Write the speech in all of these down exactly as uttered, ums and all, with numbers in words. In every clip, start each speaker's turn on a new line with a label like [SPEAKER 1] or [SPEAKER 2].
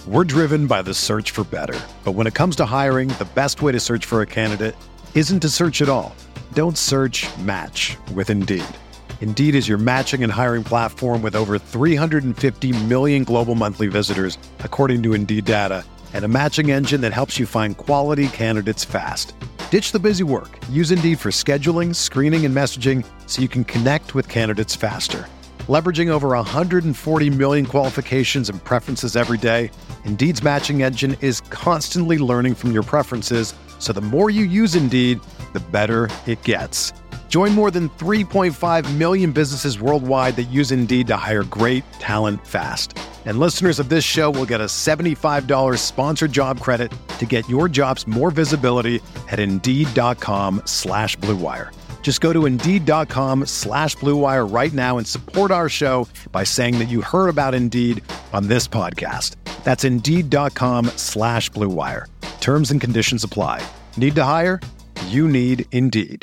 [SPEAKER 1] We're driven by the search for better. But when it comes to hiring, the best way to search for a candidate isn't to search at all. Don't search, match with Indeed. Indeed is your matching and hiring platform with over three hundred fifty million global monthly visitors, according to Indeed data, and a matching engine that helps you find quality candidates fast. Ditch the busy work. Use Indeed for scheduling, screening, and messaging so you can connect with candidates faster. Leveraging over one hundred forty million qualifications and preferences every day, Indeed's matching engine is constantly learning from your preferences, so the more you use Indeed, the better it gets. Join more than three point five million businesses worldwide that use Indeed to hire great talent fast. And listeners of this show will get a seventy-five dollars sponsored job credit to get your jobs more visibility at Indeed.com slash Blue Wire. Just go to Indeed.com slash Blue Wire right now and support our show by saying that you heard about Indeed on this podcast. That's Indeed.com slash Blue Wire. Terms and conditions apply. Need to hire? You need Indeed.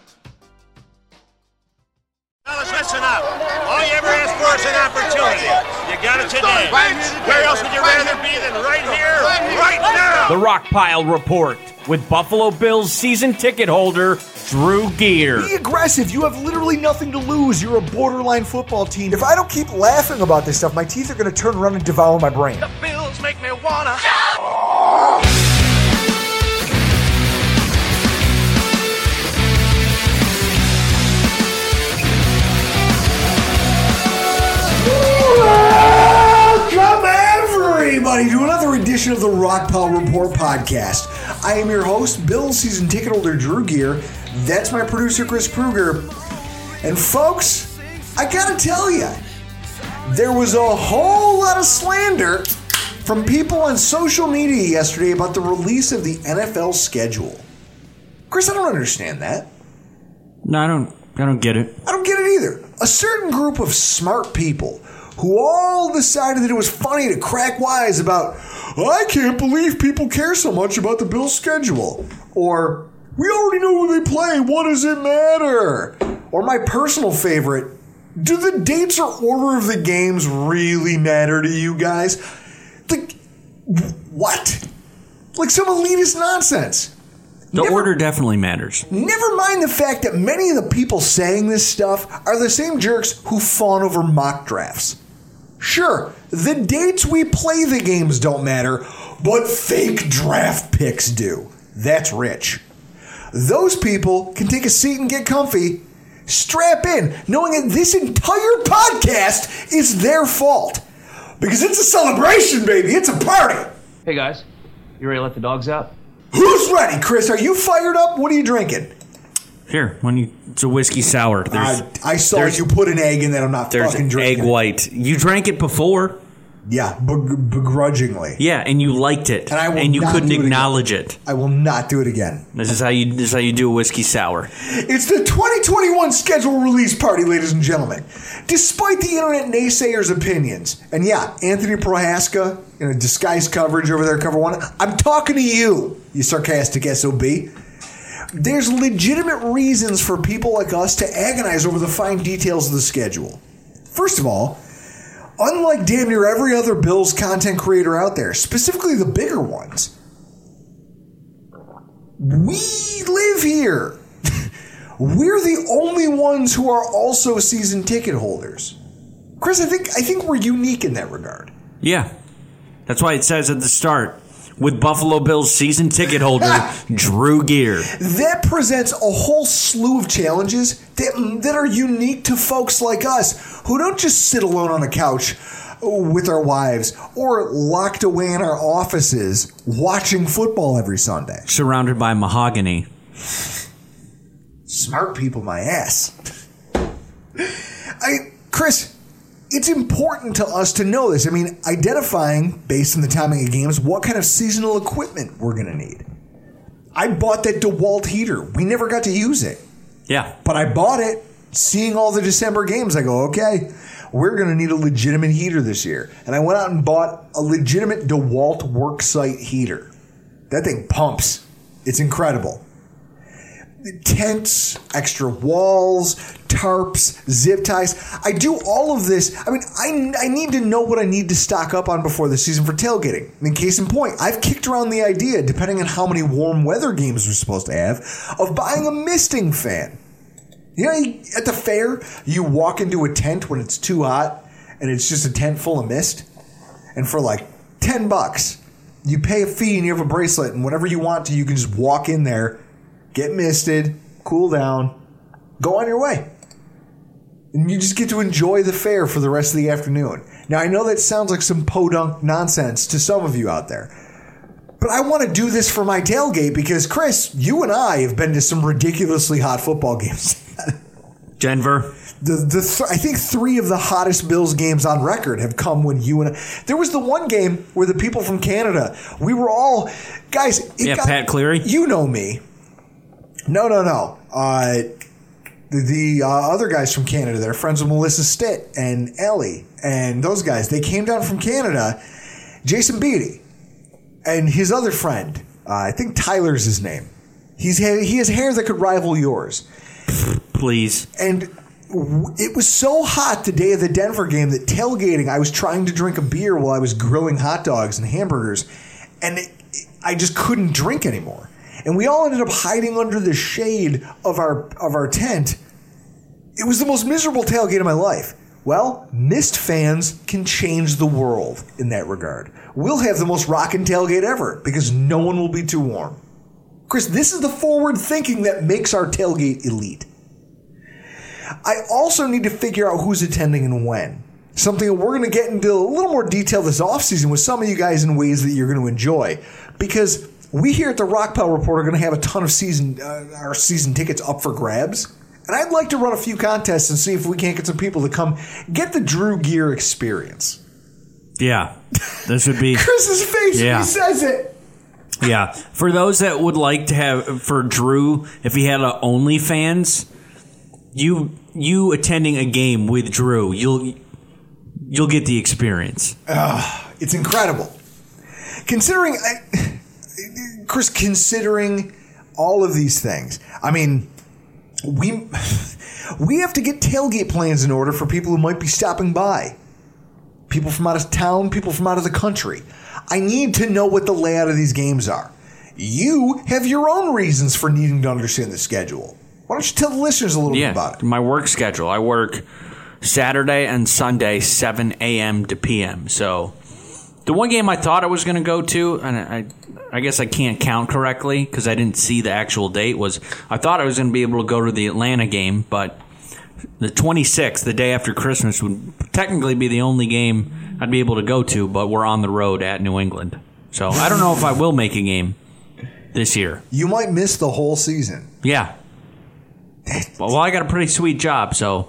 [SPEAKER 2] Fellas, listen up. All you ever asked for is an opportunity. You got it today. Where else would you rather be than right here, right now?
[SPEAKER 3] The Rock Pile Report with Buffalo Bills season ticket holder Drew Gear.
[SPEAKER 4] Be aggressive. You have literally nothing to lose. You're a borderline football team. If I don't keep laughing about this stuff, my teeth are going to turn around and devour my brain.
[SPEAKER 2] The Bills make me wanna.
[SPEAKER 4] Welcome everybody to another edition of the Rock Pile Report podcast. I am your host, Bills season ticket holder Drew Gear. That's my producer, Chris Kruger. And folks, I gotta tell you, there was a whole lot of slander from people on social media yesterday about the release of the N F L schedule. Chris, I don't understand that.
[SPEAKER 3] No, I don't. I don't get it.
[SPEAKER 4] I don't get it either. A certain group of smart people who all decided that it was funny to crack wise about, I can't believe people care so much about the Bills schedule. Or, we already know who they play, what does it matter? Or my personal favorite, do the dates or order of the games really matter to you guys? Like, what? Like some elitist nonsense.
[SPEAKER 3] The
[SPEAKER 4] Never,
[SPEAKER 3] order definitely matters.
[SPEAKER 4] Never mind the fact that many of the people saying this stuff are the same jerks who fawn over mock drafts. Sure, the dates we play the games don't matter, but fake draft picks do. That's rich. Those people can take a seat and get comfy, strap in, knowing that this entire podcast is their fault. Because it's a celebration, baby. It's a party.
[SPEAKER 5] Hey, guys. You ready to let the dogs out?
[SPEAKER 4] Who's ready, Chris? Are you fired up? What are you drinking?
[SPEAKER 3] Here, when you, it's a whiskey sour. There's,
[SPEAKER 4] I, I saw you put an egg in that I'm not
[SPEAKER 3] there's
[SPEAKER 4] fucking drinking.
[SPEAKER 3] egg white. You drank it before.
[SPEAKER 4] Yeah, beg- begrudgingly.
[SPEAKER 3] Yeah, and you liked it,
[SPEAKER 4] And I will
[SPEAKER 3] and you
[SPEAKER 4] not
[SPEAKER 3] couldn't
[SPEAKER 4] do it
[SPEAKER 3] acknowledge it.
[SPEAKER 4] I will not do it again.
[SPEAKER 3] This is how you. This is how you do a whiskey sour.
[SPEAKER 4] It's the twenty twenty-one schedule release party, ladies and gentlemen. Despite the internet naysayers' opinions, and yeah, Anthony Prohaska in a disguised coverage over there, cover one. I'm talking to you, you sarcastic S O B. There's legitimate reasons for people like us to agonize over the fine details of the schedule. First of all, unlike damn near every other Bills content creator out there, specifically the bigger ones, we live here. We're the only ones who are also season ticket holders. Chris, I think I think we're unique in that regard.
[SPEAKER 3] Yeah, that's why it says at the start, with Buffalo Bills season ticket holder Drew Gear.
[SPEAKER 4] That presents a whole slew of challenges that, that are unique to folks like us who don't just sit alone on the couch with our wives or locked away in our offices watching football every Sunday.
[SPEAKER 3] Surrounded by mahogany.
[SPEAKER 4] Smart people, my ass. I, Chris, it's important to us to know this. I mean, identifying, based on the timing of games, what kind of seasonal equipment we're going to need. I bought that DeWalt heater. We never got to use it.
[SPEAKER 3] Yeah.
[SPEAKER 4] But I bought it. Seeing all the December games, I go, okay, we're going to need a legitimate heater this year. And I went out and bought a legitimate DeWalt worksite heater. That thing pumps. It's incredible. tents, extra walls, tarps, zip ties. I do all of this. I mean, I, I need to know what I need to stock up on before the season for tailgating. I mean, case in point, I've kicked around the idea, depending on how many warm weather games we're supposed to have, of buying a misting fan. You know, at the fair, you walk into a tent when it's too hot, and it's just a tent full of mist. And for like ten bucks, you pay a fee and you have a bracelet, and whatever you want to, you can just walk in there, get misted, cool down, go on your way. And you just get to enjoy the fair for the rest of the afternoon. Now, I know that sounds like some podunk nonsense to some of you out there, but I want to do this for my tailgate because, Chris, you and I have been to some ridiculously hot football games.
[SPEAKER 3] Denver.
[SPEAKER 4] The the th- I think three of the hottest Bills games on record have come when you and I. There was the one game where the people from Canada, we were all guys. It
[SPEAKER 3] yeah,
[SPEAKER 4] got,
[SPEAKER 3] Pat Cleary.
[SPEAKER 4] You know me. No, no, no. Uh, the the uh, other guys from Canada, they're friends with Melissa Stitt and Ellie and those guys. They came down from Canada. Jason Beatty and his other friend. Uh, I think Tyler's his name. He's he has hair that could rival yours.
[SPEAKER 3] Please.
[SPEAKER 4] And it was so hot the day of the Denver game that tailgating, I was trying to drink a beer while I was grilling hot dogs and hamburgers, and it, I just couldn't drink anymore. And we all ended up hiding under the shade of our of our tent. It was the most miserable tailgate of my life. Well, Mist fans can change the world in that regard. We'll have the most rockin' tailgate ever because no one will be too warm. Chris, this is the forward thinking that makes our tailgate elite. I also need to figure out who's attending and when. Something that we're going to get into a little more detail this offseason with some of you guys in ways that you're going to enjoy. Because we here at the Rockpile Report are going to have a ton of season uh, our season tickets up for grabs. And I'd like to run a few contests and see if we can't get some people to come get the Drew Gear experience.
[SPEAKER 3] Yeah. This would be...
[SPEAKER 4] Chris's face
[SPEAKER 3] yeah.
[SPEAKER 4] when he says it.
[SPEAKER 3] Yeah. For those that would like to have... For Drew, if he had a OnlyFans... You you attending a game with Drew, you'll you'll get the experience.
[SPEAKER 4] Uh, it's incredible. Considering, I, Chris, considering all of these things, I mean, we we have to get tailgate plans in order for people who might be stopping by. People from out of town, people from out of the country. I need to know what the layout of these games are. You have your own reasons for needing to understand the schedule. Why don't you tell the listeners a little
[SPEAKER 3] yeah,
[SPEAKER 4] bit about it?
[SPEAKER 3] My work schedule. I work Saturday and Sunday, seven a.m. to p m. So the one game I thought I was going to go to, and I I guess I can't count correctly because I didn't see the actual date, was I thought I was going to be able to go to the Atlanta game, but the twenty-sixth, the day after Christmas, would technically be the only game I'd be able to go to, but we're on the road at New England. So I don't know if I will make a game this year.
[SPEAKER 4] You might miss the whole season.
[SPEAKER 3] Yeah. Well, I got a pretty sweet job, so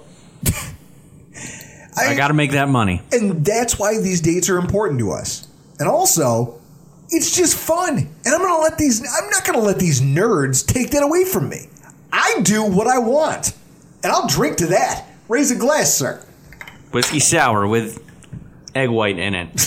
[SPEAKER 3] I, I got to make that money.
[SPEAKER 4] And that's why these dates are important to us. And also, it's just fun. And I'm going to let these I'm not going to let these nerds take that away from me. I do what I want. And I'll drink to that. Raise a glass, sir.
[SPEAKER 3] Whiskey sour with egg white in it.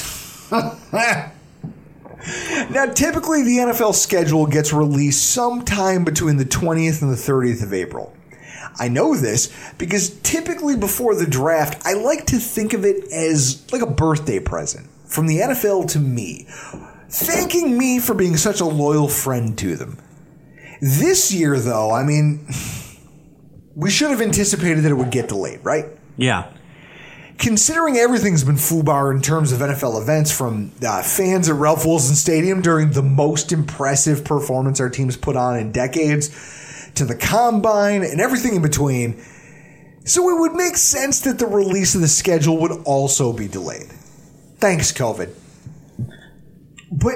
[SPEAKER 4] Now, typically the N F L schedule gets released sometime between the twentieth and the thirtieth of April. I know this because typically before the draft, I like to think of it as like a birthday present from the N F L to me, thanking me for being such a loyal friend to them. This year, though, I mean, we should have anticipated that it would get delayed, right?
[SPEAKER 3] Yeah.
[SPEAKER 4] Considering everything's been foobar in terms of N F L events, from uh, fans at Ralph Wilson Stadium during the most impressive performance our team's put on in decades, to the Combine and everything in between, so it would make sense that the release of the schedule would also be delayed. Thanks, COVID. But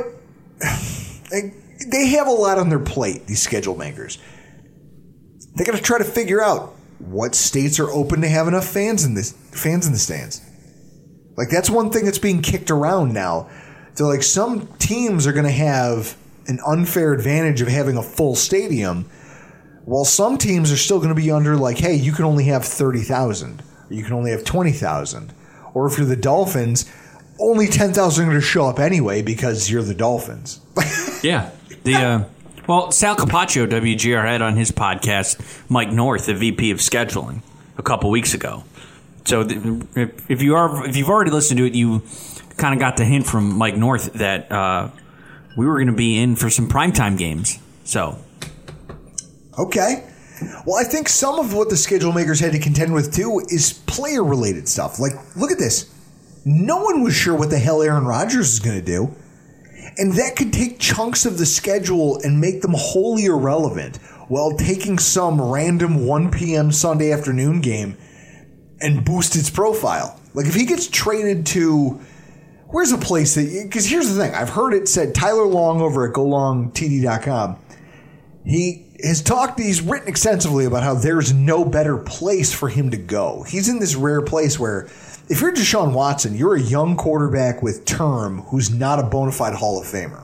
[SPEAKER 4] they have a lot on their plate, these schedule makers. They got to try to figure out what states are open to have enough fans in this fans in the stands. Like, that's one thing that's being kicked around now. They're like, some teams are going to have an unfair advantage of having a full stadium, while some teams are still going to be under, like, hey, you can only have thirty thousand, or you can only have twenty thousand. Or if you're the Dolphins, only ten thousand are going to show up anyway because you're the Dolphins.
[SPEAKER 3] Yeah. The uh, Well, Sal Capaccio, W G R, had on his podcast Mike North, the V P of scheduling, a couple weeks ago. So if, if you are if you've already listened to it, you kind of got the hint from Mike North that uh, we were going to be in for some primetime games. So,
[SPEAKER 4] okay. Well, I think some of what the schedule makers had to contend with too is player related stuff. Like, look at this. No one was sure what the hell Aaron Rodgers is going to do. And that could take chunks of the schedule and make them wholly irrelevant while taking some random one p.m. Sunday afternoon game and boost its profile. Like, if he gets traded to, where's a place that, because here's the thing, I've heard it said, Tyler Long over at go long t d dot com, he has talked, he's written extensively about how there's no better place for him to go. He's in this rare place where if you're Deshaun Watson, you're a young quarterback with term who's not a bona fide Hall of Famer.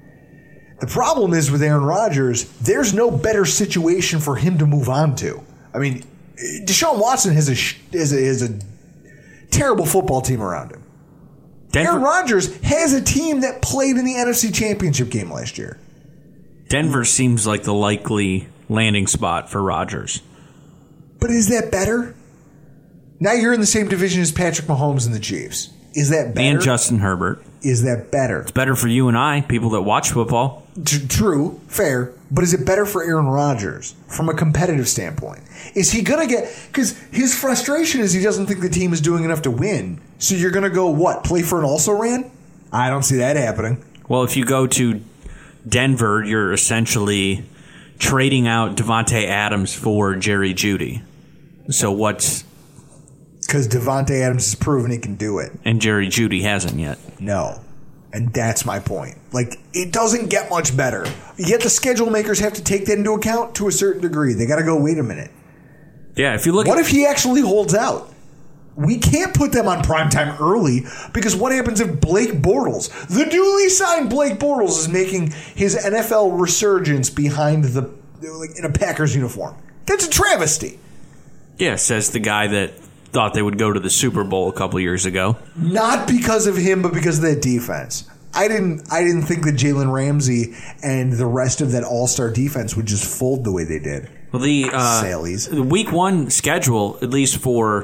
[SPEAKER 4] The problem is with Aaron Rodgers, there's no better situation for him to move on to. I mean, Deshaun Watson has a, has a, has a terrible football team around him. Denver, Aaron Rodgers has a team that played in the N F C Championship game last year.
[SPEAKER 3] Denver seems like the likely landing spot for Rodgers.
[SPEAKER 4] But is that better? Now you're in the same division as Patrick Mahomes and the Chiefs. Is that better?
[SPEAKER 3] And Justin Herbert.
[SPEAKER 4] Is that better?
[SPEAKER 3] It's better for you and I, people that watch football.
[SPEAKER 4] T- true, fair. But is it better for Aaron Rodgers from a competitive standpoint? Is he going to get... Because his frustration is he doesn't think the team is doing enough to win. So you're going to go, what, play for an also-ran? I don't see that happening.
[SPEAKER 3] Well, if you go to Denver, you're essentially trading out Devontae Adams for Jerry Jeudy. So what's...
[SPEAKER 4] Because Devontae Adams has proven he can do it.
[SPEAKER 3] And Jerry Jeudy hasn't yet.
[SPEAKER 4] No. And that's my point. Like, it doesn't get much better. Yet the schedule makers have to take that into account to a certain degree. They got to go, wait a minute.
[SPEAKER 3] Yeah, if you look
[SPEAKER 4] What
[SPEAKER 3] at-
[SPEAKER 4] if he actually holds out? We can't put them on primetime early because what happens if Blake Bortles, the newly signed Blake Bortles, is making his N F L resurgence behind the, like, in a Packers uniform? That's a travesty.
[SPEAKER 3] Yeah, says the guy that thought they would go to the Super Bowl a couple years ago.
[SPEAKER 4] Not because of him, but because of that defense. I didn't I didn't think that Jalen Ramsey and the rest of that all-star defense would just fold the way they did.
[SPEAKER 3] Well, the, uh,
[SPEAKER 4] Salies.
[SPEAKER 3] the week one schedule, at least for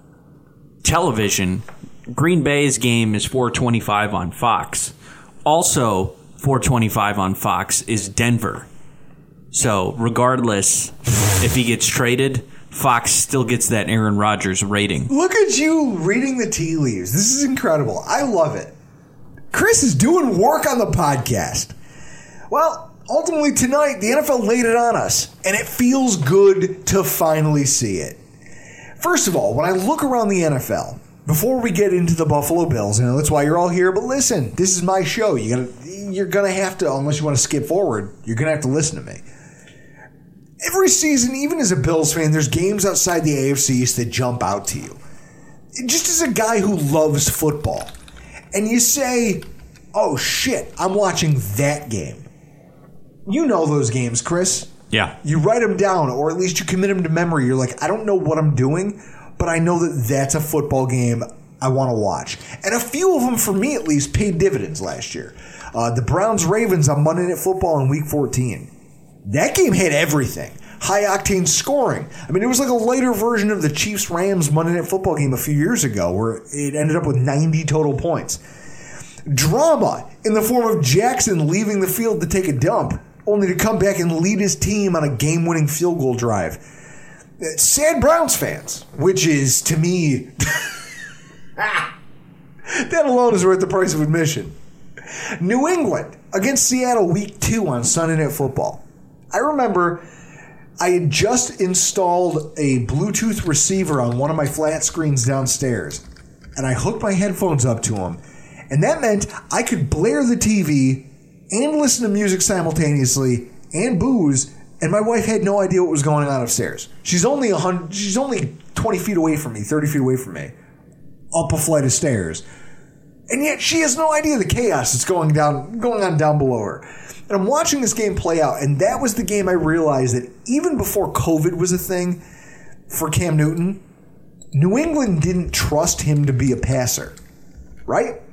[SPEAKER 3] television, Green Bay's game is four twenty-five on Fox. Also, four twenty-five on Fox is Denver. So, regardless if he gets traded, Fox still gets that Aaron Rodgers rating.
[SPEAKER 4] Look at you reading the tea leaves. This is incredible. I love it. Chris is doing work on the podcast. Well, ultimately tonight, the N F L laid it on us, and it feels good to finally see it. First of all, when I look around the N F L, before we get into the Buffalo Bills, you know, that's why you're all here, but listen, this is my show. You gotta, you're going to have to, unless you want to skip forward, you're going to have to listen to me. Every season, even as a Bills fan, there's games outside the A F C East that jump out to you. Just as a guy who loves football. And you say, oh shit, I'm watching that game. You know those games, Chris.
[SPEAKER 3] Yeah.
[SPEAKER 4] You write them down, or at least you commit them to memory. You're like, I don't know what I'm doing, but I know that that's a football game I want to watch. And a few of them, for me at least, paid dividends last year. Uh, the Browns-Ravens on Monday Night Football in Week fourteen. That game had everything. High-octane scoring. I mean, it was like a lighter version of the Chiefs-Rams Monday Night Football game a few years ago where it ended up with ninety total points. Drama in the form of Jackson leaving the field to take a dump, only to come back and lead his team on a game-winning field goal drive. Sad Browns fans, which is, to me, that alone is worth the price of admission. New England against Seattle Week two on Sunday Night Football. I remember I had just installed a Bluetooth receiver on one of my flat screens downstairs, and I hooked my headphones up to them, and that meant I could blare the T V and listen to music simultaneously and booze, and my wife had no idea what was going on upstairs. She's only a hundred, she's only twenty feet away from me, thirty feet away from me, up a flight of stairs, and yet she has no idea the chaos that's going down, going on down below her. And I'm watching this game play out, and that was the game I realized that even before COVID was a thing for Cam Newton, New England didn't trust him to be a passer, right?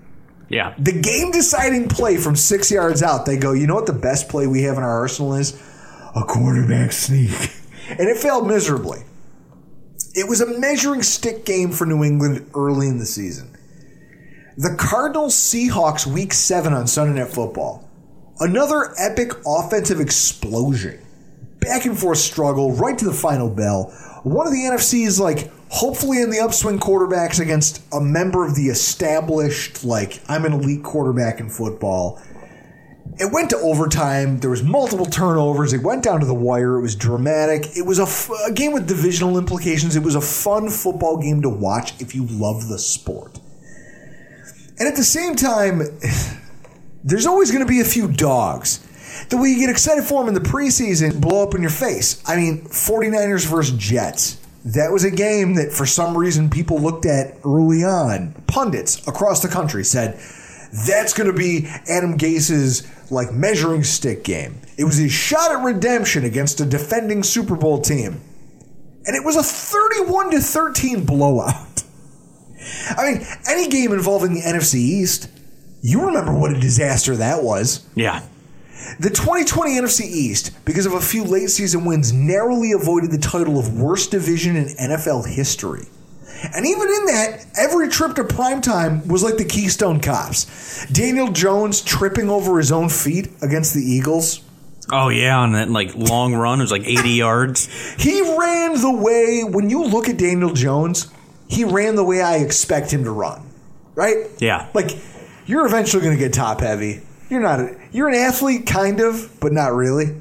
[SPEAKER 3] Yeah.
[SPEAKER 4] The game-deciding play from six yards out, they go, you know what the best play we have in our arsenal is? A quarterback sneak. And it failed miserably. It was a measuring stick game for New England early in the season. The Cardinals-Seahawks Week seven on Sunday Night Football. Another epic offensive explosion. Back and forth struggle right to the final bell. One of the N F C's, like, hopefully in the upswing quarterbacks against a member of the established, like, I'm an elite quarterback in football. It went to overtime. There was multiple turnovers. It went down to the wire. It was dramatic. It was a, f- a game with divisional implications. It was a fun football game to watch if you love the sport. And at the same time, there's always going to be a few dogs that when you get excited for them in the preseason, blow up in your face. I mean, 49ers versus Jets. That was a game that for some reason people looked at early on. Pundits across the country said, that's going to be Adam Gase's like measuring stick game. It was his shot at redemption against a defending Super Bowl team. And it was a thirty-one to thirteen blowout. I mean, any game involving the N F C East, you remember what a disaster that was.
[SPEAKER 3] Yeah.
[SPEAKER 4] The twenty twenty N F C East, because of a few late season wins, narrowly avoided the title of worst division in N F L history. And even in that, every trip to primetime was like the Keystone Cops. Daniel Jones tripping over his own feet against the Eagles.
[SPEAKER 3] Oh, yeah, on that like long run. It was like eighty yards.
[SPEAKER 4] He ran the way, when you look at Daniel Jones, he ran the way I expect him to run. Right?
[SPEAKER 3] Yeah.
[SPEAKER 4] Like, you're eventually going to get top heavy. You're not. A, you're an athlete, kind of, but not really.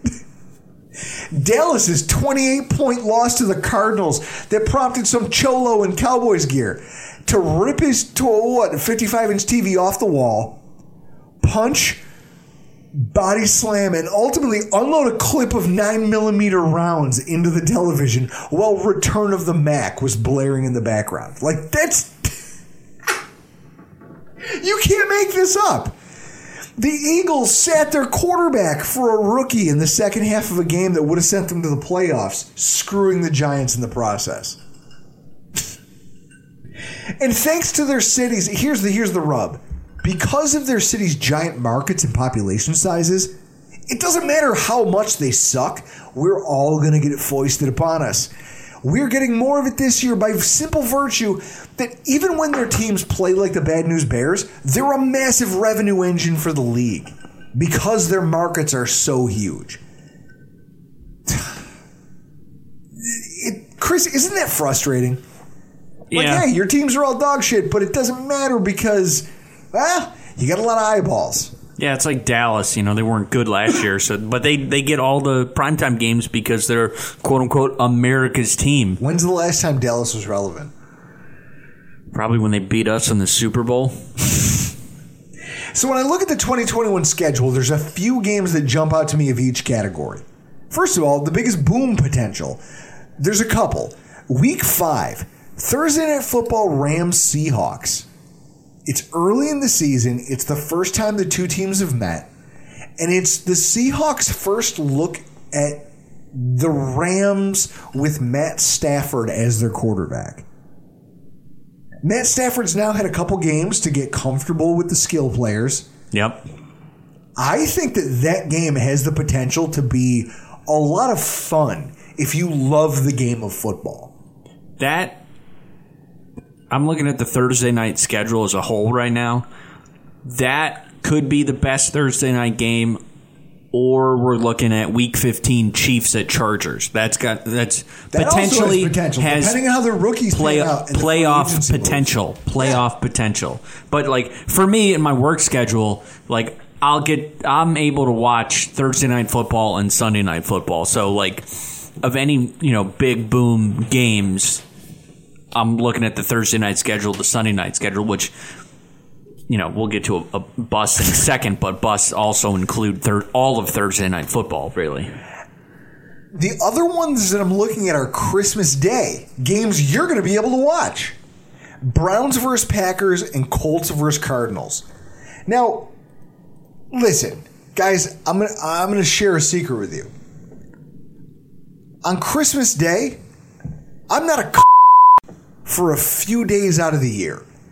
[SPEAKER 4] Dallas's twenty-eight point loss to the Cardinals that prompted some cholo in Cowboys gear to rip his to a, what fifty-five inch T V off the wall, punch, body slam, and ultimately unload a clip of nine millimeter rounds into the television while Return of the Mac was blaring in the background. Like, that's... You can't make this up. The Eagles sat their quarterback for a rookie in the second half of a game that would have sent them to the playoffs, screwing the Giants in the process. And thanks to their cities, here's the here's the rub. Because of their city's giant markets and population sizes, it doesn't matter how much they suck, we're all going to get it foisted upon us. We're getting more of it this year by simple virtue that even when their teams play like the Bad News Bears, they're a massive revenue engine for the league because their markets are so huge. It, Chris, isn't that frustrating? Like,
[SPEAKER 3] Yeah.
[SPEAKER 4] hey, your teams are all dog shit, but it doesn't matter because, well, you got a lot of eyeballs.
[SPEAKER 3] Yeah, it's like Dallas. You know, they weren't good last year, so but they, they get all the primetime games because they're, quote-unquote, America's team.
[SPEAKER 4] When's the last time Dallas was relevant?
[SPEAKER 3] Probably when they beat us in the Super Bowl.
[SPEAKER 4] So when I look at the twenty twenty-one schedule, there's a few games that jump out to me of each category. First of all, the biggest boom potential. There's a couple. Week five, Thursday Night Football, Rams Seahawks. It's early in the season. It's the first time the two teams have met. And it's the Seahawks' first look at the Rams with Matt Stafford as their quarterback. Matt Stafford's now had a couple games to get comfortable with the skill players.
[SPEAKER 3] Yep.
[SPEAKER 4] I think that that game has the potential to be a lot of fun if you love the game of football.
[SPEAKER 3] That... I'm looking at the Thursday night schedule as a whole right now. That could be the best Thursday night game, or we're looking at Week fifteen Chiefs at Chargers. That's got that's
[SPEAKER 4] That
[SPEAKER 3] potentially
[SPEAKER 4] also has potential,
[SPEAKER 3] has
[SPEAKER 4] depending on how their rookies
[SPEAKER 3] play,
[SPEAKER 4] pan out in the free
[SPEAKER 3] playoff
[SPEAKER 4] agency moves.
[SPEAKER 3] potential. Playoff potential. But like for me in my work schedule, like I'll get I'm able to watch Thursday night football and Sunday night football. So like of any, you know, big boom games, I'm looking at the Thursday night schedule, the Sunday night schedule, which, you know, we'll get to a, a bus in a second, but busts also include thir- all of Thursday night football, really.
[SPEAKER 4] The other ones that I'm looking at are Christmas Day, games you're going to be able to watch. Browns versus Packers and Colts versus Cardinals. Now, listen, guys, I'm going to I'm going to share a secret with you. On Christmas Day, I'm not a for a few days out of the year.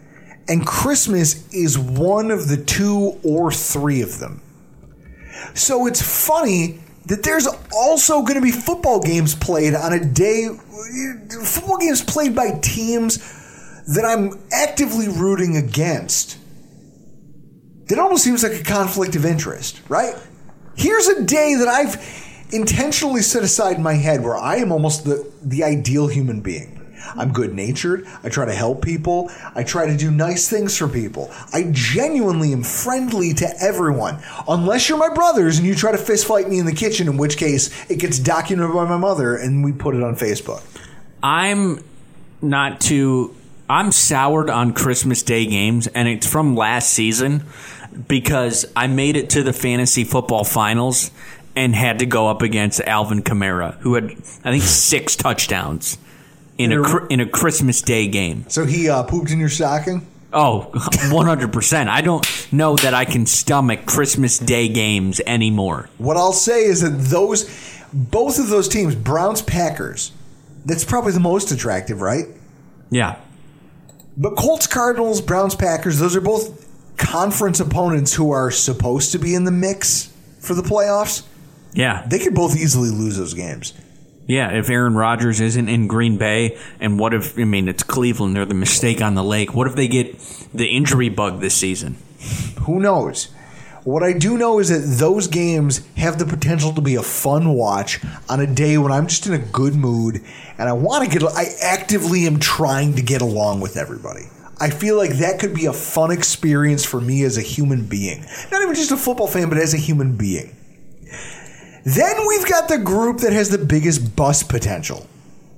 [SPEAKER 4] And Christmas is one of the two or three of them. So it's funny that there's also going to be football games played on a day, football games played by teams that I'm actively rooting against. That almost seems like a conflict of interest, right? Here's a day that I've intentionally set aside in my head where I am almost the, the ideal human being. I'm good-natured. I try to help people. I try to do nice things for people. I genuinely am friendly to everyone. Unless you're my brothers and you try to fist fight me in the kitchen, in which case it gets documented by my mother and we put it on Facebook.
[SPEAKER 3] I'm not too... I'm soured on Christmas Day games, and it's from last season because I made it to the fantasy football finals and had to go up against Alvin Kamara, who had, I think, six touchdowns. In a in a Christmas Day game.
[SPEAKER 4] So he uh, pooped in your stocking?
[SPEAKER 3] Oh, one hundred percent. I don't know that I can stomach Christmas Day games anymore.
[SPEAKER 4] What I'll say is that those, both of those teams, Browns, Packers, that's probably the most attractive, right?
[SPEAKER 3] Yeah.
[SPEAKER 4] But Colts, Cardinals, Browns, Packers, those are both conference opponents who are supposed to be in the mix for the playoffs.
[SPEAKER 3] Yeah.
[SPEAKER 4] They could both easily lose those games.
[SPEAKER 3] Yeah, if Aaron Rodgers isn't in Green Bay, and what if, I mean, it's Cleveland, they're the mistake on the lake. What if they get the injury bug this season?
[SPEAKER 4] Who knows? What I do know is that those games have the potential to be a fun watch on a day when I'm just in a good mood, and I want to get, I actively am trying to get along with everybody. I feel like that could be a fun experience for me as a human being. Not even just a football fan, but as a human being. Then we've got the group that has the biggest bust potential.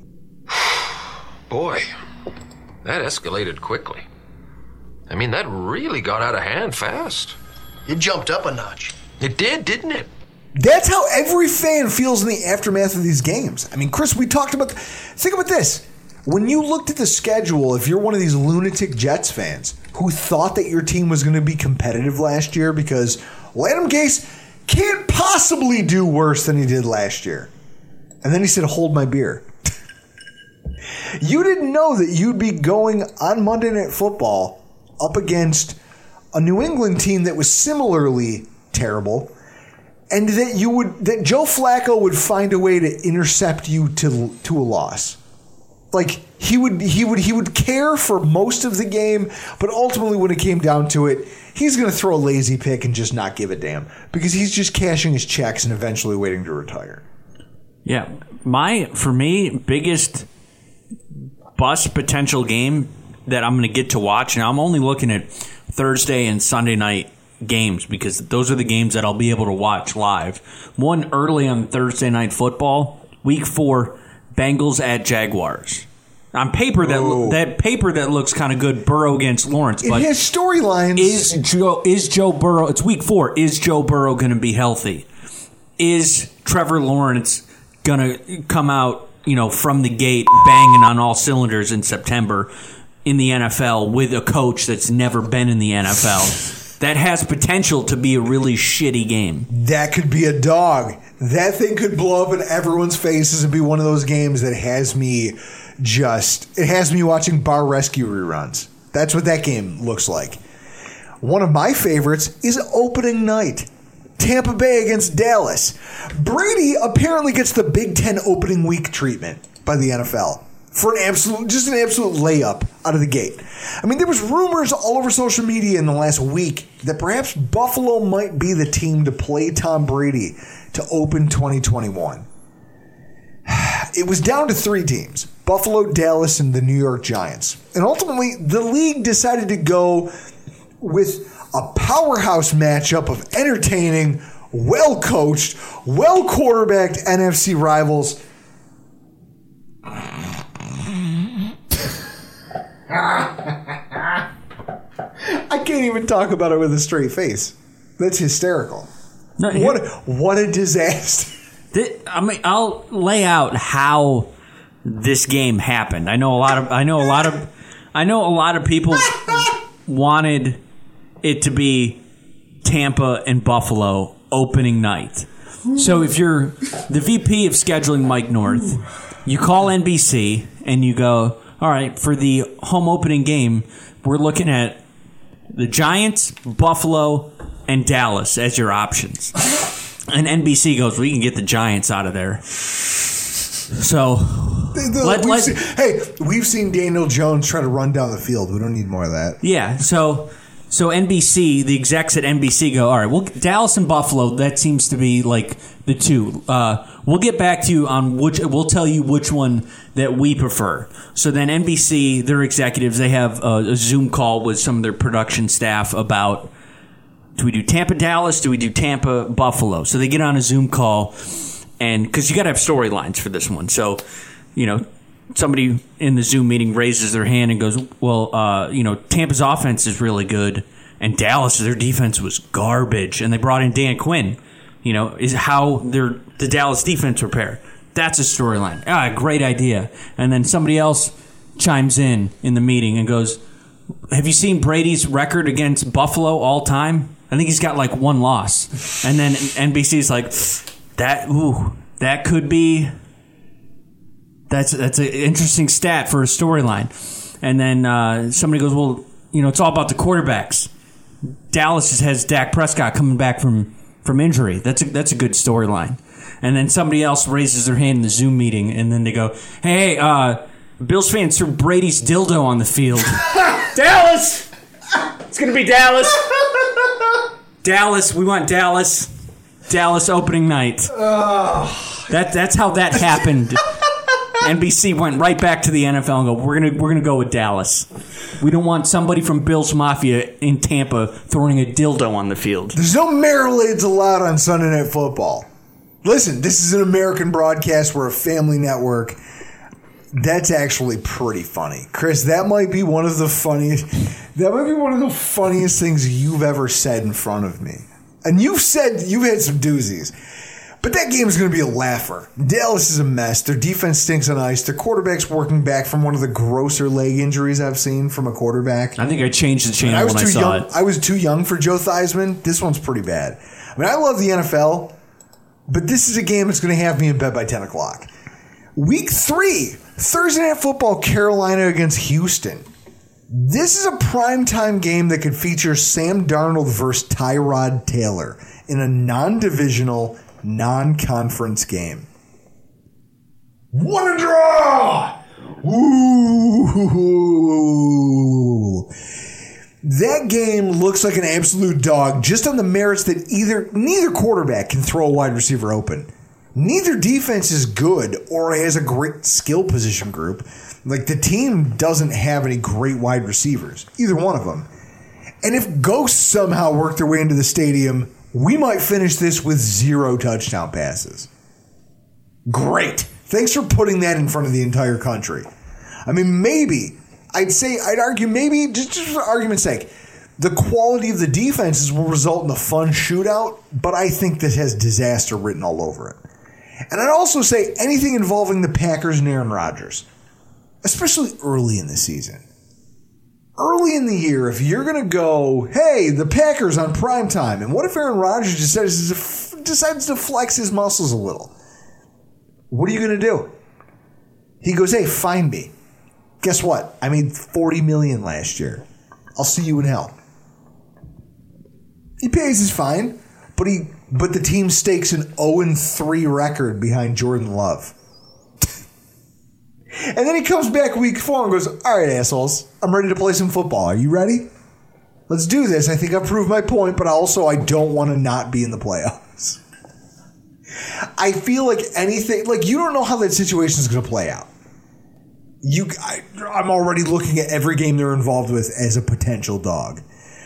[SPEAKER 6] Boy, that escalated quickly. I mean, that really got out of hand fast.
[SPEAKER 7] It jumped up a notch.
[SPEAKER 6] It did, didn't it?
[SPEAKER 4] That's how every fan feels in the aftermath of these games. I mean, Chris, we talked about... Think about this. When you looked at the schedule, if you're one of these lunatic Jets fans who thought that your team was going to be competitive last year because, well, Adam Gase can't possibly do worse than he did last year. And then he said, hold my beer. You didn't know that you'd be going on Monday Night Football up against a New England team that was similarly terrible, and that you would that Joe Flacco would find a way to intercept you to to a loss. Like he would he would he would care for most of the game, but ultimately when it came down to it, he's going to throw a lazy pick and just not give a damn because he's just cashing his checks and eventually waiting to retire.
[SPEAKER 3] Yeah, my for me biggest bust potential game that I'm going to get to watch, and I'm only looking at Thursday and Sunday night games because those are the games that I'll be able to watch live. One early on Thursday Night Football, week four, Bengals at Jaguars. On paper, that
[SPEAKER 4] Oh.
[SPEAKER 3] that paper that looks kind of good, Burrow against Lawrence.
[SPEAKER 4] It
[SPEAKER 3] But
[SPEAKER 4] has storylines.
[SPEAKER 3] is Joe is Joe Burrow? It's week four. Is Joe Burrow going to be healthy? Is Trevor Lawrence going to come out, you know, from the gate banging on all cylinders in September in the N F L with a coach that's never been in the N F L? That has potential to be a really shitty game.
[SPEAKER 4] That could be a dog. That thing could blow up in everyone's faces and be one of those games that has me just, it has me watching Bar Rescue reruns. That's what that game looks like. One of my favorites is opening night. Tampa Bay against Dallas. Brady apparently gets the Big Ten opening week treatment by the N F L. For an absolute, just an absolute layup out of the gate. I mean, there was rumors all over social media in the last week that perhaps Buffalo might be the team to play Tom Brady to open twenty twenty-one. It was down to three teams, Buffalo, Dallas, and the New York Giants. And ultimately, the league decided to go with a powerhouse matchup of entertaining, well-coached, well-quarterbacked N F C rivals. I can't even talk about it with a straight face. That's hysterical.
[SPEAKER 3] No,
[SPEAKER 4] what a, what a disaster.
[SPEAKER 3] Th- I mean, I'll lay out how this game happened. I know a lot of I know a lot of I know a lot of people wanted it to be Tampa and Buffalo opening night. So if you're the V P of scheduling, Mike North, you call N B C and you go, all right, for the home opening game, we're looking at the Giants, Buffalo, and Dallas as your options. And N B C goes, we can get the Giants out of there. So, let,
[SPEAKER 4] we've
[SPEAKER 3] let,
[SPEAKER 4] seen, hey, we've seen Daniel Jones try to run down the field. We don't need more of that.
[SPEAKER 3] Yeah, so so N B C, the execs at N B C go, all right, well, Dallas and Buffalo, that seems to be like the two. Uh, we'll get back to you on which, we'll tell you which one that we prefer. So then N B C, their executives, they have a, a Zoom call with some of their production staff about, do we do Tampa, Dallas? Do we do Tampa, Buffalo? So they get on a Zoom call. And because you got to have storylines for this one. So, you know, somebody in the Zoom meeting raises their hand and goes, well, uh, you know, Tampa's offense is really good. And Dallas, their defense was garbage. And they brought in Dan Quinn. You know, is how their the Dallas defense prepare. That's a storyline. Ah, great idea. And then somebody else chimes in in the meeting and goes, have you seen Brady's record against Buffalo all time? I think he's got like one loss. And then N B C's like... That ooh, that could be. That's that's an interesting stat for a storyline, and then uh, somebody goes, well, you know, it's all about the quarterbacks. Dallas just has Dak Prescott coming back from, from injury. That's a, that's a good storyline, and then somebody else raises their hand in the Zoom meeting, and then they go, hey, uh, Bills fans threw Brady's dildo on the field. Dallas, it's gonna be Dallas. Dallas, we want Dallas. Dallas opening night. Oh. That that's how that happened. N B C went right back to the N F L and go, we're gonna we're gonna go with Dallas. We don't want somebody from Bills Mafia in Tampa throwing a dildo on the field.
[SPEAKER 4] There's no Marmalades allowed on Sunday Night Football. Listen, this is an American broadcast. We're a family network. That's actually pretty funny, Chris. That might be one of the funniest. That might be one of the funniest things you've ever said in front of me. And you've said you've had some doozies. But that game is going to be a laugher. Dallas is a mess. Their defense stinks on ice. Their quarterback's working back from one of the grosser leg injuries I've seen from a quarterback.
[SPEAKER 3] I think I changed the channel I when I saw
[SPEAKER 4] young,
[SPEAKER 3] it.
[SPEAKER 4] I was too young for Joe Theismann. This one's pretty bad. I mean, I love the N F L, but this is a game that's going to have me in bed by ten o'clock. Week three, Thursday Night Football, Carolina against Houston. This is a primetime game that could feature Sam Darnold versus Tyrod Taylor in a non-divisional, non-conference game. What a draw! Ooh. That game looks like an absolute dog just on the merits that either neither quarterback can throw a wide receiver open. Neither defense is good or has a great skill position group. Like, the team doesn't have any great wide receivers, either one of them. And if ghosts somehow work their way into the stadium, we might finish this with zero touchdown passes. Great. Thanks for putting that in front of the entire country. I mean, maybe, I'd say, I'd argue maybe, just, just for argument's sake, the quality of the defenses will result in a fun shootout, but I think this has disaster written all over it. And I'd also say anything involving the Packers and Aaron Rodgers, especially early in the season. Early in the year, if you're going to go, hey, the Packers on primetime, and what if Aaron Rodgers decides to, decides to flex his muscles a little? What are you going to do? He goes, hey, find me. Guess what? I made forty million dollars last year. I'll see you in hell. He pays his fine, but he but the team stakes an oh and three record behind Jordan Love. And then he comes back week four and goes, all right, assholes, I'm ready to play some football. Are you ready? Let's do this. I think I've proved my point, but also I don't want to not be in the playoffs. I feel like anything, like you don't know how that situation is going to play out. You, I, I'm already looking at every game they're involved with as a potential dog.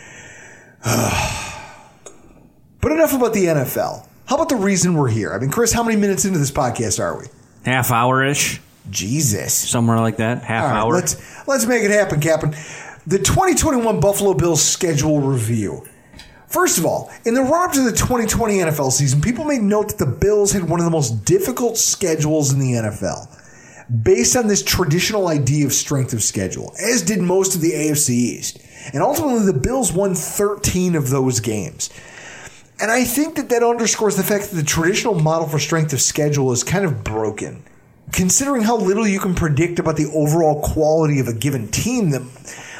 [SPEAKER 4] But enough about the N F L. How about the reason we're here? I mean, Chris, how many minutes into this podcast are we?
[SPEAKER 3] Half hour-ish.
[SPEAKER 4] Jesus.
[SPEAKER 3] Somewhere like that. Half
[SPEAKER 4] right,
[SPEAKER 3] hour.
[SPEAKER 4] Let's, let's make it happen, Captain. The twenty twenty-one Buffalo Bills schedule review. First of all, in the run-up to the twenty twenty N F L season, people may note that the Bills had one of the most difficult schedules in the N F L, based on this traditional idea of strength of schedule, as did most of the A F C East. And ultimately, the Bills won thirteen of those games. And I think that that underscores the fact that the traditional model for strength of schedule is kind of broken, considering how little you can predict about the overall quality of a given team. That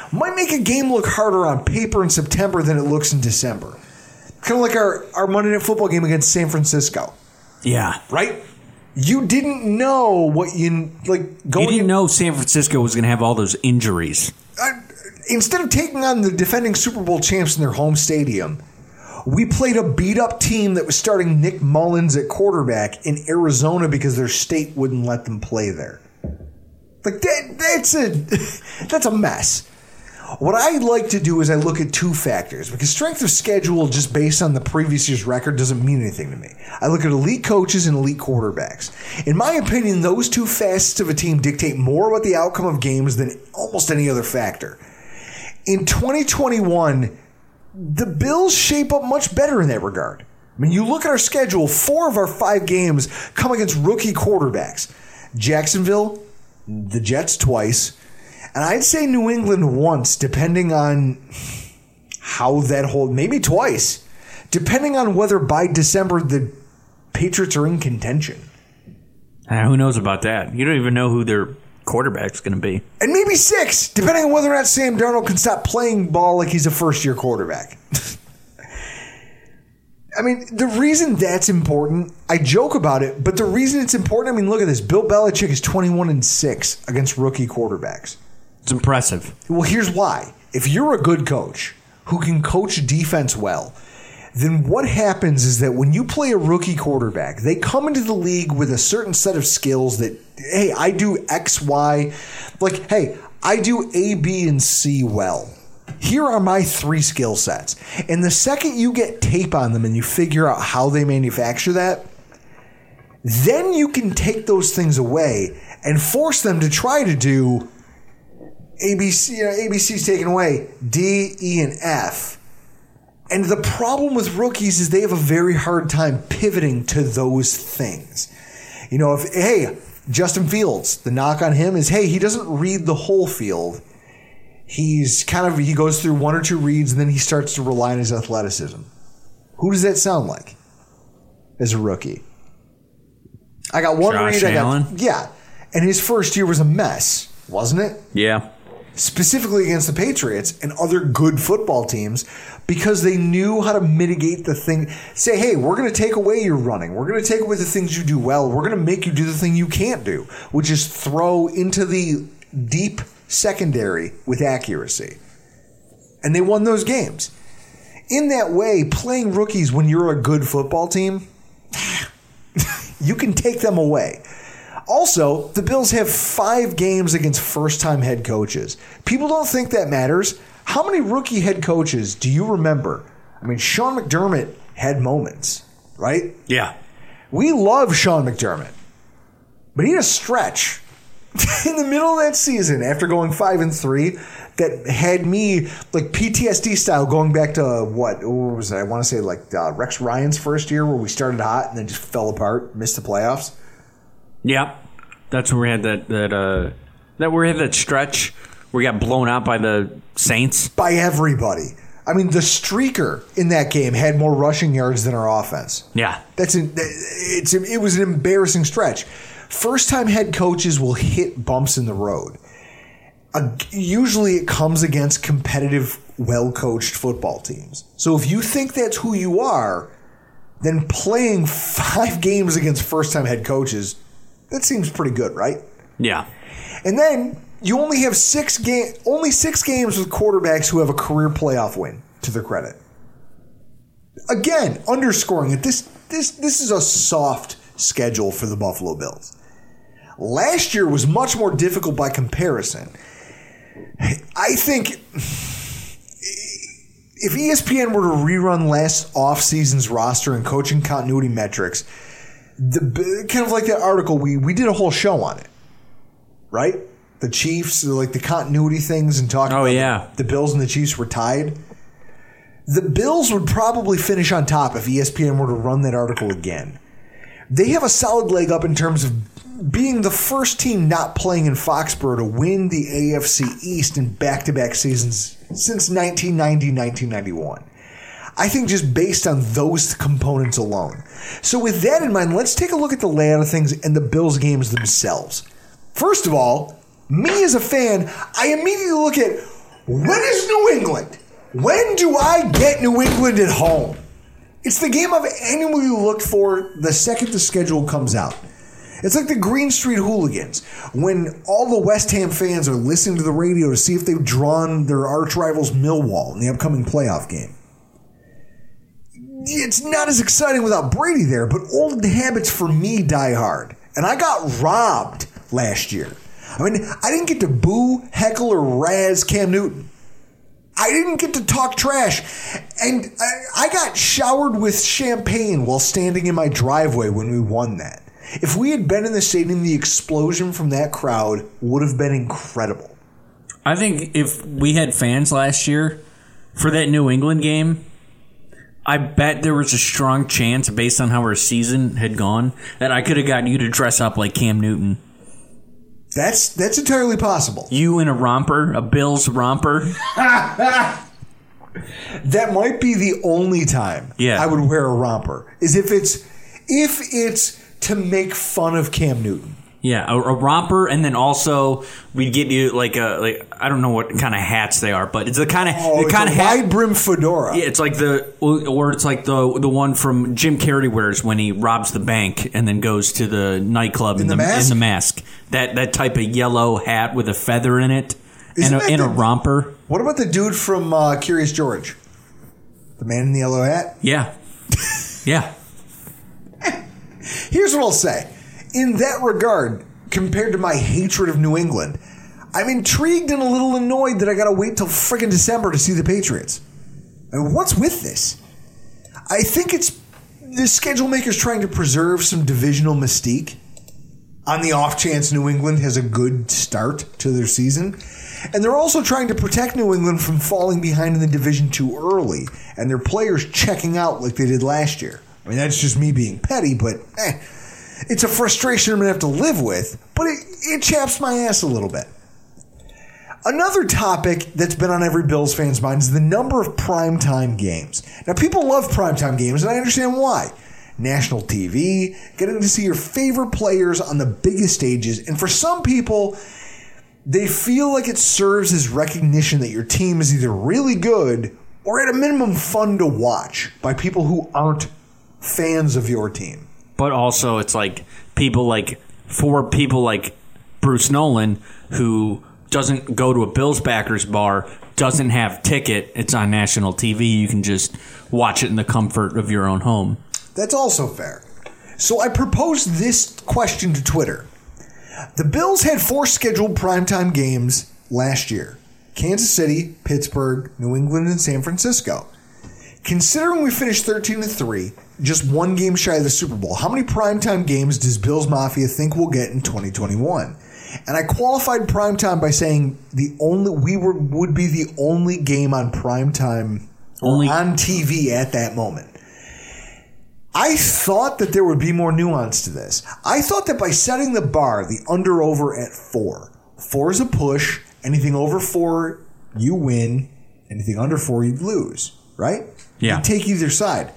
[SPEAKER 4] might make a game look harder on paper in September than it looks in December. Kind of like our, our Monday Night Football game against San Francisco.
[SPEAKER 3] Yeah.
[SPEAKER 4] Right? You didn't know what you, like, going...
[SPEAKER 3] You didn't
[SPEAKER 4] in,
[SPEAKER 3] know San Francisco was going to have all those injuries.
[SPEAKER 4] Uh, instead of taking on the defending Super Bowl champs in their home stadium, we played a beat-up team that was starting Nick Mullins at quarterback in Arizona because their state wouldn't let them play there. Like, that, that's a that's a mess. What I like to do is I look at two factors, because strength of schedule just based on the previous year's record doesn't mean anything to me. I look at elite coaches and elite quarterbacks. In my opinion, those two facets of a team dictate more about the outcome of games than almost any other factor. In twenty twenty-one, the Bills shape up much better in that regard. I mean, you look at our schedule, four of our five games come against rookie quarterbacks. Jacksonville, the Jets twice, and I'd say New England once, depending on how that whole, maybe twice, depending on whether by December the Patriots are in contention.
[SPEAKER 3] Uh, who knows about that? You don't even know who their quarterback's going to be.
[SPEAKER 4] And maybe six, depending on whether or not Sam Darnold can stop playing ball like he's a first-year quarterback. I mean, the reason that's important, I joke about it, but the reason it's important, I mean, look at this. Bill Belichick is twenty-one and six against rookie quarterbacks.
[SPEAKER 3] It's impressive.
[SPEAKER 4] Well, here's why. If you're a good coach who can coach defense well, then what happens is that when you play a rookie quarterback, they come into the league with a certain set of skills that, hey, I do X, Y. Like, hey, I do A, B, and C well. Here are my three skill sets. And the second you get tape on them and you figure out how they manufacture that, then you can take those things away and force them to try to do A B C, you know, A B C's taken away, D, E, and F. And the problem with rookies is they have a very hard time pivoting to those things. You know, if, hey, Justin Fields, the knock on him is, hey, he doesn't read the whole field. He's kind of, he goes through one or two reads and then he starts to rely on his athleticism. Who does that sound like as a rookie? I got one
[SPEAKER 3] Josh
[SPEAKER 4] read. I
[SPEAKER 3] Allen?
[SPEAKER 4] got, yeah. And his first year was a mess, wasn't it?
[SPEAKER 3] Yeah.
[SPEAKER 4] Specifically against the Patriots and other good football teams, because they knew how to mitigate the thing. Say, hey, we're going to take away your running. We're going to take away the things you do well. We're going to make you do the thing you can't do, which is throw into the deep secondary with accuracy. And they won those games. In that way, playing rookies when you're a good football team, you can take them away. Also, the Bills have five games against first-time head coaches. People don't think that matters. How many rookie head coaches do you remember? I mean, Sean McDermott had moments, right?
[SPEAKER 3] Yeah.
[SPEAKER 4] We love Sean McDermott. But he had a stretch in the middle of that season after going five and three that had me like P T S D style going back to what, what was it? I want to say like uh, Rex Ryan's first year where we started hot and then just fell apart, missed the playoffs.
[SPEAKER 3] Yeah, that's where we had that that uh, that we had that stretch where we got blown out by the Saints.
[SPEAKER 4] By everybody. I mean, the streaker in that game had more rushing yards than our offense.
[SPEAKER 3] Yeah,
[SPEAKER 4] that's an, it's it was an embarrassing stretch. First time head coaches will hit bumps in the road. Uh, usually, it comes against competitive, well coached football teams. So if you think that's who you are, then playing five games against first time head coaches. That seems pretty good, right?
[SPEAKER 3] Yeah.
[SPEAKER 4] And then you only have six game, only six games with quarterbacks who have a career playoff win, to their credit. Again, underscoring it, this this this is a soft schedule for the Buffalo Bills. Last year was much more difficult by comparison. I think if E S P N were to rerun last offseason's roster and coaching continuity metrics, the kind of like that article, we we did a whole show on it, right? The Chiefs, like the continuity things and talking
[SPEAKER 3] oh,
[SPEAKER 4] about
[SPEAKER 3] yeah.
[SPEAKER 4] the, the Bills and the Chiefs were tied. The Bills would probably finish on top if E S P N were to run that article again. They have a solid leg up in terms of being the first team not playing in Foxborough to win the A F C East in back-to-back seasons since nineteen ninety, nineteen ninety-one. I think just based on those components alone. So with that in mind, let's take a look at the layout of things and the Bills games themselves. First of all, me as a fan, I immediately look at When is New England? When do I get New England at home? It's the game I've annually looked for the second the schedule comes out. It's like the Green Street Hooligans, when all the West Ham fans are listening to the radio to see if they've drawn their arch rivals Millwall in the upcoming playoff game. It's not as exciting without Brady there, but old habits for me die hard. And I got robbed last year. I mean, I didn't get to boo, heckle, or razz Cam Newton. I didn't get to talk trash. And I, I got showered with champagne while standing in my driveway when we won that. If we had been in the stadium, the explosion from that crowd would have been incredible.
[SPEAKER 3] I think if we had fans last year for that New England game, I bet there was a strong chance, based on how our season had gone, that I could have gotten you to dress up like Cam Newton.
[SPEAKER 4] That's that's entirely possible.
[SPEAKER 3] You in a romper, a Bills romper.
[SPEAKER 4] That might be the only time
[SPEAKER 3] yeah.
[SPEAKER 4] I would wear a romper, is if it's if it's to make fun of Cam Newton.
[SPEAKER 3] Yeah, a, a romper, and then also we'd get you like a like I don't know what kind of hats they are, but it's the kind of
[SPEAKER 4] oh,
[SPEAKER 3] the
[SPEAKER 4] it's
[SPEAKER 3] kind
[SPEAKER 4] a
[SPEAKER 3] of hat,
[SPEAKER 4] wide brim fedora.
[SPEAKER 3] Yeah, it's like the or it's like the the one from Jim Carrey wears when he robs the bank and then goes to the nightclub in,
[SPEAKER 4] in, the,
[SPEAKER 3] the,
[SPEAKER 4] mask?
[SPEAKER 3] in the mask. That that type of yellow hat with a feather in it
[SPEAKER 4] Isn't
[SPEAKER 3] and a, and
[SPEAKER 4] the,
[SPEAKER 3] a romper.
[SPEAKER 4] What about the dude from uh, Curious George? The man in the yellow hat?
[SPEAKER 3] Yeah, yeah.
[SPEAKER 4] Here's what I'll say. In that regard, compared to my hatred of New England, I'm intrigued and a little annoyed that I gotta wait till friggin' December to see the Patriots. I mean, what's with this? I think it's the schedule makers trying to preserve some divisional mystique on the off chance New England has a good start to their season. And they're also trying to protect New England from falling behind in the division too early and their players checking out like they did last year. I mean, that's just me being petty, but eh, it's a frustration I'm going to have to live with, but it, it chaps my ass a little bit. Another topic that's been on every Bills fan's mind is the number of primetime games. Now, people love primetime games, and I understand why. National T V, getting to see your favorite players on the biggest stages, and for some people, they feel like it serves as recognition that your team is either really good or at a minimum fun to watch by people who aren't fans of your team.
[SPEAKER 3] But also, it's like people like, for people like Bruce Nolan, who doesn't go to a Bills backers bar, doesn't have ticket, it's on national T V, you can just watch it in the comfort of your own home.
[SPEAKER 4] That's also fair. So I proposed this question to Twitter. The Bills had four scheduled primetime games last year. Kansas City, Pittsburgh, New England, and San Francisco. Considering we finished thirteen to three, just one game shy of the Super Bowl, how many primetime games does Bills Mafia think we'll get in twenty twenty-one? And I qualified primetime by saying the only we were would be the only game on primetime only on T V at that moment. I thought that there would be more nuance to this. I thought that by setting the bar, the under-over at four, four is a push, anything over four, you win, anything under four, you lose, right?
[SPEAKER 3] Yeah.
[SPEAKER 4] You take either side.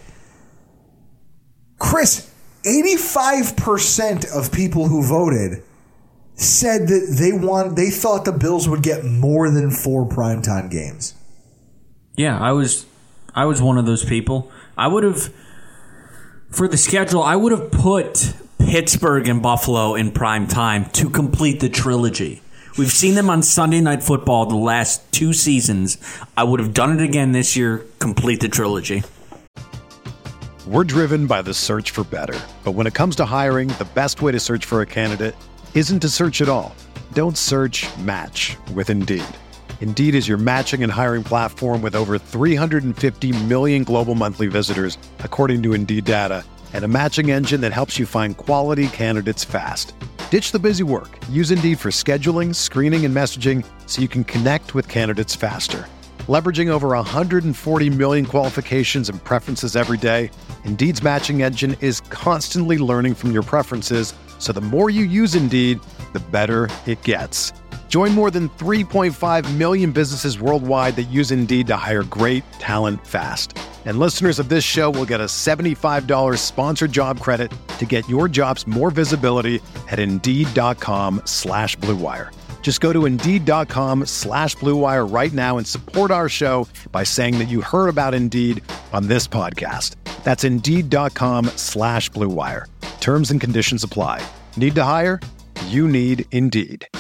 [SPEAKER 4] Chris, eighty-five percent of people who voted said that they want, they thought the Bills would get more than four primetime games.
[SPEAKER 3] Yeah, I was I was one of those people. I would have, for the schedule, I would have put Pittsburgh and Buffalo in prime time to complete the trilogy. We've seen them on Sunday Night Football the last two seasons. I would have done it again this year, complete the trilogy.
[SPEAKER 1] We're driven by the search for better. But when it comes to hiring, the best way to search for a candidate isn't to search at all. Don't search, match with Indeed. Indeed is your matching and hiring platform with over three hundred fifty million global monthly visitors, according to Indeed data, and a matching engine that helps you find quality candidates fast. Ditch the busy work. Use Indeed for scheduling, screening, and messaging so you can connect with candidates faster. Leveraging over one hundred forty million qualifications and preferences every day, Indeed's matching engine is constantly learning from your preferences, so the more you use Indeed, the better it gets. Join more than three point five million businesses worldwide that use Indeed to hire great talent fast. And listeners of this show will get a seventy-five dollars sponsored job credit to get your jobs more visibility at Indeed.com slash Blue Wire. Just go to Indeed.com slash Blue Wire right now and support our show by saying that you heard about Indeed on this podcast. That's Indeed.com slash Blue Wire. Terms and conditions apply. Need to hire? You need Indeed.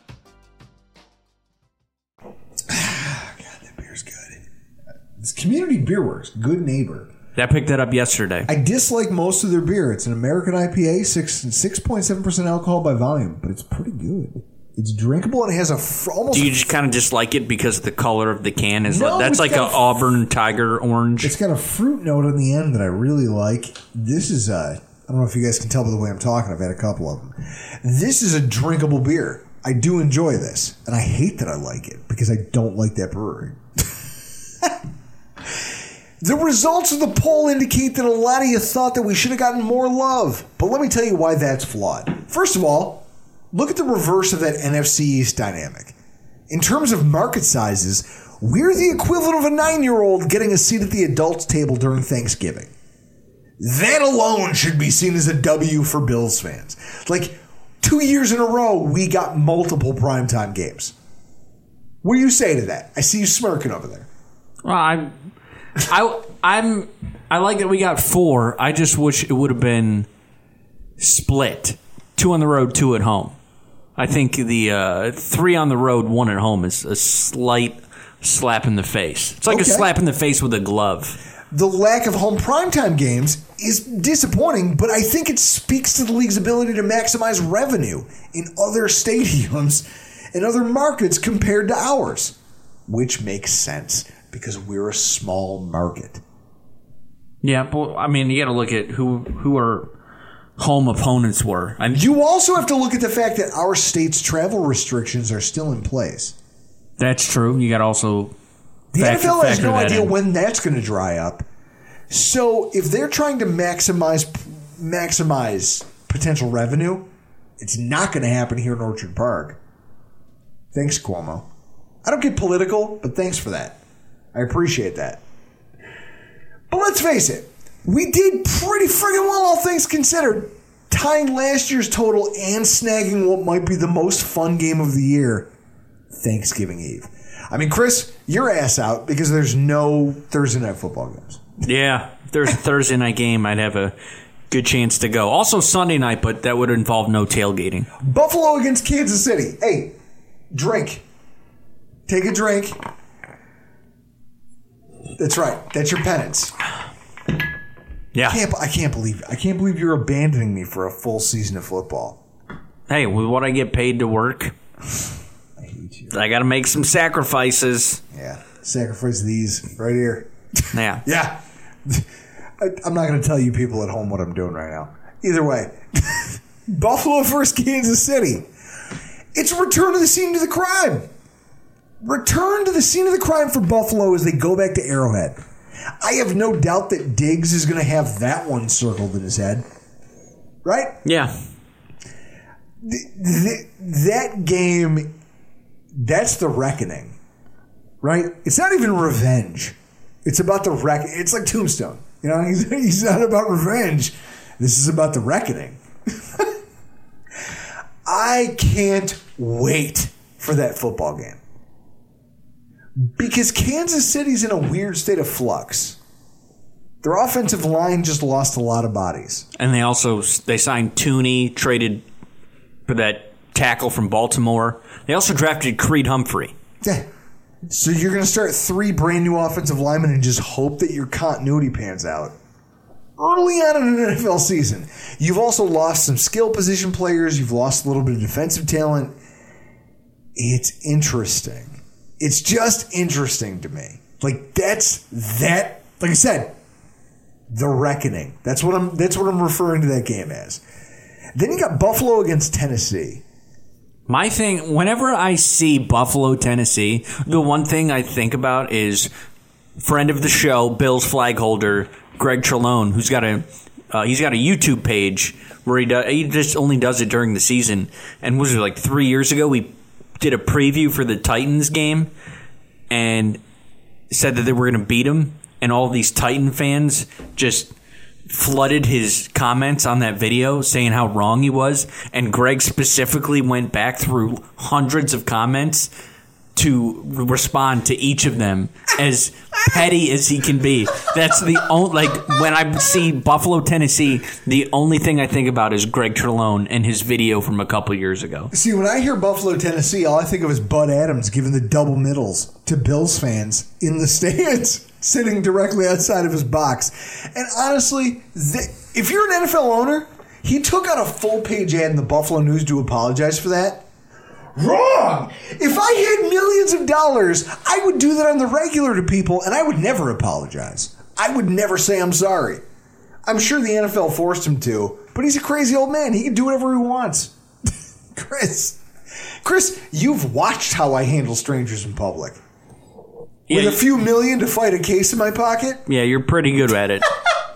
[SPEAKER 4] God, that beer's good. This Community Beer Works, good neighbor.
[SPEAKER 3] I picked that up yesterday.
[SPEAKER 4] I dislike most of their beer. It's an American I P A, six six point seven percent alcohol by volume, but it's pretty good. It's drinkable and it has a fr- almost.
[SPEAKER 3] Do you just kind of dislike it because of the color of the can? Is
[SPEAKER 4] No,
[SPEAKER 3] that's
[SPEAKER 4] it's
[SPEAKER 3] like
[SPEAKER 4] got
[SPEAKER 3] an
[SPEAKER 4] a-
[SPEAKER 3] Auburn Tiger orange?
[SPEAKER 4] It's got a fruit note on the end that I really like. This is a. I don't know if you guys can tell by the way I'm talking. I've had a couple of them. This is a drinkable beer. I do enjoy this, and I hate that I like it because I don't like that brewery. The results of the poll indicate that a lot of you thought that we should have gotten more love. But let me tell you why that's flawed. First of all, look at the reverse of that N F C East dynamic. In terms of market sizes, we're the equivalent of a nine-year-old getting a seat at the adults table during Thanksgiving. That alone should be seen as a W for Bills fans. Like, two years in a row, we got multiple primetime games. What do you say to that? I see you smirking over there.
[SPEAKER 3] Well, I'm, I, I'm, I like that we got four. I just wish it would have been split. Two on the road, two at home. I think the uh, three on the road, one at home is a slight slap in the face. It's like
[SPEAKER 4] Okay.
[SPEAKER 3] a slap in the face with a glove.
[SPEAKER 4] The lack of home primetime games is disappointing, but I think it speaks to the league's ability to maximize revenue in other stadiums and other markets compared to ours, which makes sense because we're a small market.
[SPEAKER 3] Yeah, but I mean, you got to look at who who our home opponents were. I mean,
[SPEAKER 4] You also have to look at the fact that our state's travel restrictions are still in place.
[SPEAKER 3] that's true. You got to also
[SPEAKER 4] The
[SPEAKER 3] factor,
[SPEAKER 4] N F L has
[SPEAKER 3] factor
[SPEAKER 4] no
[SPEAKER 3] that
[SPEAKER 4] idea
[SPEAKER 3] in.
[SPEAKER 4] when that's going to dry up. So if they're trying to maximize maximize potential revenue, it's not going to happen here in Orchard Park. Thanks, Cuomo. I don't get political, but thanks for that. I appreciate that. But let's face it, we did pretty friggin' well, all things considered, tying last year's total and snagging what might be the most fun game of the year, Thanksgiving Eve. I mean, Chris, your ass out because there's no Thursday night football games.
[SPEAKER 3] Yeah, if there's a Thursday night game, I'd have a good chance to go. Also Sunday night, but that would involve no tailgating.
[SPEAKER 4] Buffalo against Kansas City. Hey, drink. Take a drink. That's right. That's your penance.
[SPEAKER 3] Yeah.
[SPEAKER 4] I can't, I can't believe I can't believe you're abandoning me for a full season of football.
[SPEAKER 3] Hey, with what I get paid to work,
[SPEAKER 4] I hate you.
[SPEAKER 3] I got to make some sacrifices.
[SPEAKER 4] Yeah. Sacrifice these right here.
[SPEAKER 3] Yeah.
[SPEAKER 4] Yeah. I, I'm not going to tell you people at home what I'm doing right now. Either way, Buffalo versus Kansas City. It's a return to the scene of the crime. Return to the scene of the crime for Buffalo as they go back to Arrowhead. I have no doubt that Diggs is going to have that one circled in his head. Right?
[SPEAKER 3] Yeah.
[SPEAKER 4] The, the, that game, that's the reckoning. Right? It's not even revenge. It's about the wreck. It's like Tombstone. You know, he's, he's not about revenge. This is about the reckoning. I can't wait for that football game. Because Kansas City's in a weird state of flux. Their offensive line just lost a lot of bodies.
[SPEAKER 3] And they also they signed Tooney, traded for that tackle from Baltimore. They also drafted Creed Humphrey.
[SPEAKER 4] Yeah. So you're going to start three brand new offensive linemen and just hope that your continuity pans out early on in an N F L season. You've also lost some skill position players. You've lost a little bit of defensive talent. It's interesting. It's just interesting to me. Like that's that. Like I said, the reckoning. That's what I'm. That's what I'm referring to that game as. Then you got Buffalo against Tennessee.
[SPEAKER 3] My thing, whenever I see Buffalo, Tennessee, the one thing I think about is friend of the show, Bills flag holder, Greg Trelone, who's got a uh, he's got a YouTube page where he does, he just only does it during the season. And was it like three years ago? We did a preview for the Titans game and said that they were going to beat them. And all these Titan fans just flooded his comments on that video saying how wrong he was, and Greg specifically went back through hundreds of comments to respond to each of them as petty as he can be. That's the only, like, when I see Buffalo, Tennessee, the only thing I think about is Greg Trelone and his video from a couple years ago.
[SPEAKER 4] See, when I hear Buffalo, Tennessee, all I think of is Bud Adams giving the double middles to Bills fans in the stands, sitting directly outside of his box. And honestly, th- if you're an N F L owner, he took out a full-page ad in the Buffalo News to apologize for that. Wrong! If I had millions of dollars, I would do that on the regular to people, and I would never apologize. I would never say I'm sorry. I'm sure the N F L forced him to, but he's a crazy old man. He can do whatever he wants. Chris, Chris, you've watched how I handle strangers in public.
[SPEAKER 3] Yeah,
[SPEAKER 4] With a few million to fight a case in my pocket?
[SPEAKER 3] Yeah, you're pretty good at it.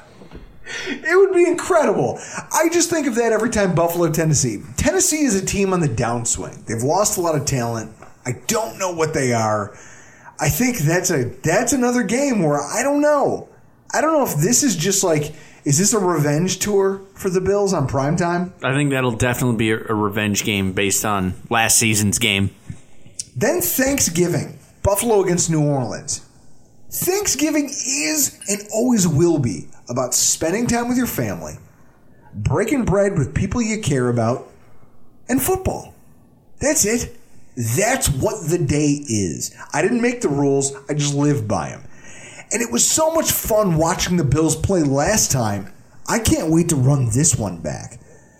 [SPEAKER 4] It would be incredible. I just think of that every time Buffalo, Tennessee. Tennessee is a team on the downswing. They've lost a lot of talent. I don't know what they are. I think that's a that's another game where I don't know. I don't know if this is just like, is this a revenge tour for the Bills on primetime?
[SPEAKER 3] I think that'll definitely be a, a revenge game based on last season's game.
[SPEAKER 4] Then Thanksgiving, Buffalo against New Orleans. Thanksgiving is and always will be about spending time with your family, breaking bread with people you care about, and football. That's it. That's what the day is. I didn't make the rules. I just lived by them. And it was so much fun watching the Bills play last time. I can't wait to run this one back.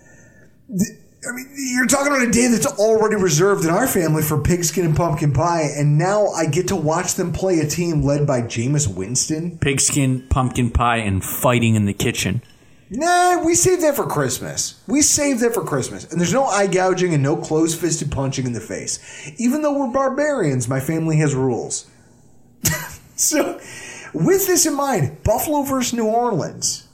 [SPEAKER 4] I mean, you're talking about a day that's already reserved in our family for pigskin and pumpkin pie, and now I get to watch them play a team led by Jameis Winston.
[SPEAKER 3] Pigskin, pumpkin pie, and fighting in the kitchen.
[SPEAKER 4] Nah, we saved that for Christmas. We saved that for Christmas. And there's no eye gouging and no closed-fisted punching in the face. Even though we're barbarians, my family has rules. So, with this in mind, Buffalo versus New Orleans.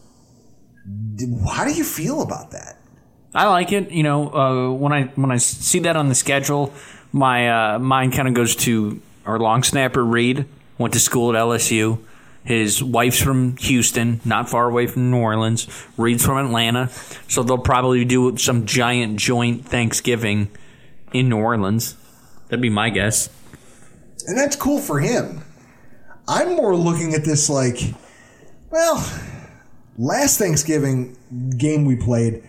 [SPEAKER 4] How do you feel about that?
[SPEAKER 3] I like it. You know, uh, when I when I see that on the schedule, my uh, mind kind of goes to our long snapper Reed. Went to school at L S U. His wife's from Houston, not far away from New Orleans. Reed's from Atlanta, so they'll probably do some giant joint Thanksgiving in New Orleans. That'd be my guess.
[SPEAKER 4] And that's cool for him. I'm more looking at this like, well, last Thanksgiving game we played,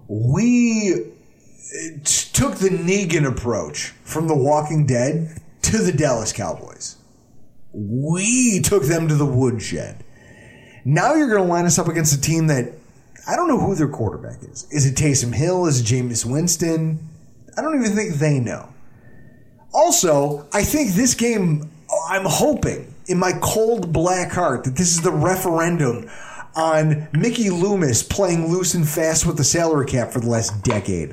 [SPEAKER 4] we took the Negan approach from The Walking Dead to the Dallas Cowboys. We took them to the woodshed. Now you're going to line us up against a team that I don't know who their quarterback is. Is it Taysom Hill? Is it Jameis Winston? I don't even think they know. Also, I think this game, I'm hoping in my cold black heart that this is the referendum on Mickey Loomis playing loose and fast with the salary cap for the last decade.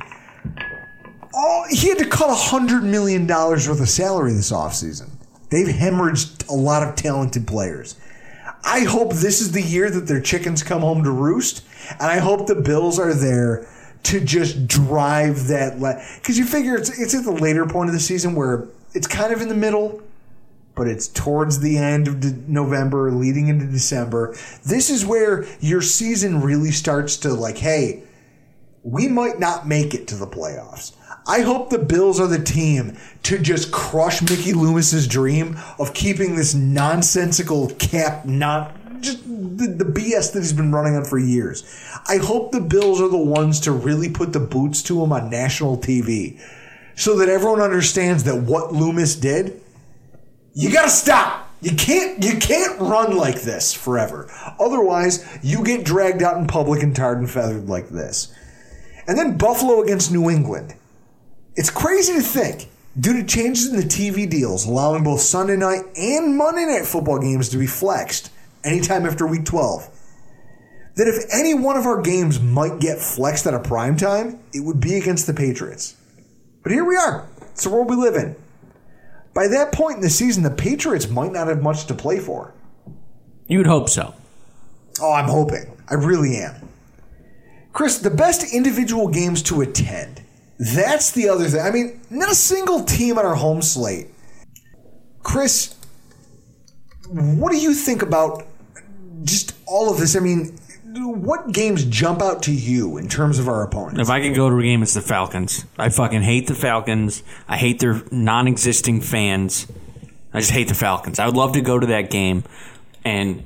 [SPEAKER 4] Oh, he had to cut one hundred million dollars worth of salary this offseason. They've hemorrhaged a lot of talented players. I hope this is the year that their chickens come home to roost, and I hope the Bills are there to just drive that. Because you figure it's, it's at the later point of the season where it's kind of in the middle, but it's towards the end of de- November, leading into December. This is where your season really starts to like, hey, we might not make it to the playoffs. I hope the Bills are the team to just crush Mickey Loomis's dream of keeping this nonsensical cap, not just the, the B S that he's been running on for years. I hope the Bills are the ones to really put the boots to him on national T V so that everyone understands that what Loomis did, you got to stop. You can't, you can't run like this forever. Otherwise, you get dragged out in public and tarred and feathered like this. And then Buffalo against New England. It's crazy to think, due to changes in the T V deals allowing both Sunday night and Monday night football games to be flexed anytime after week twelve, that if any one of our games might get flexed at a prime time, it would be against the Patriots. But here we are. It's the world we live in. By that point in the season, the Patriots might not have much to play for.
[SPEAKER 3] You would hope so.
[SPEAKER 4] Oh, I'm hoping. I really am. Chris, the best individual games to attend. That's the other thing. I mean, not a single team on our home slate. Chris, what do you think about just all of this? I mean, what games jump out to you in terms of our opponents?
[SPEAKER 3] If I could go to a game, it's the Falcons. I fucking hate the Falcons. I hate their non-existing fans. I just hate the Falcons. I would love to go to that game and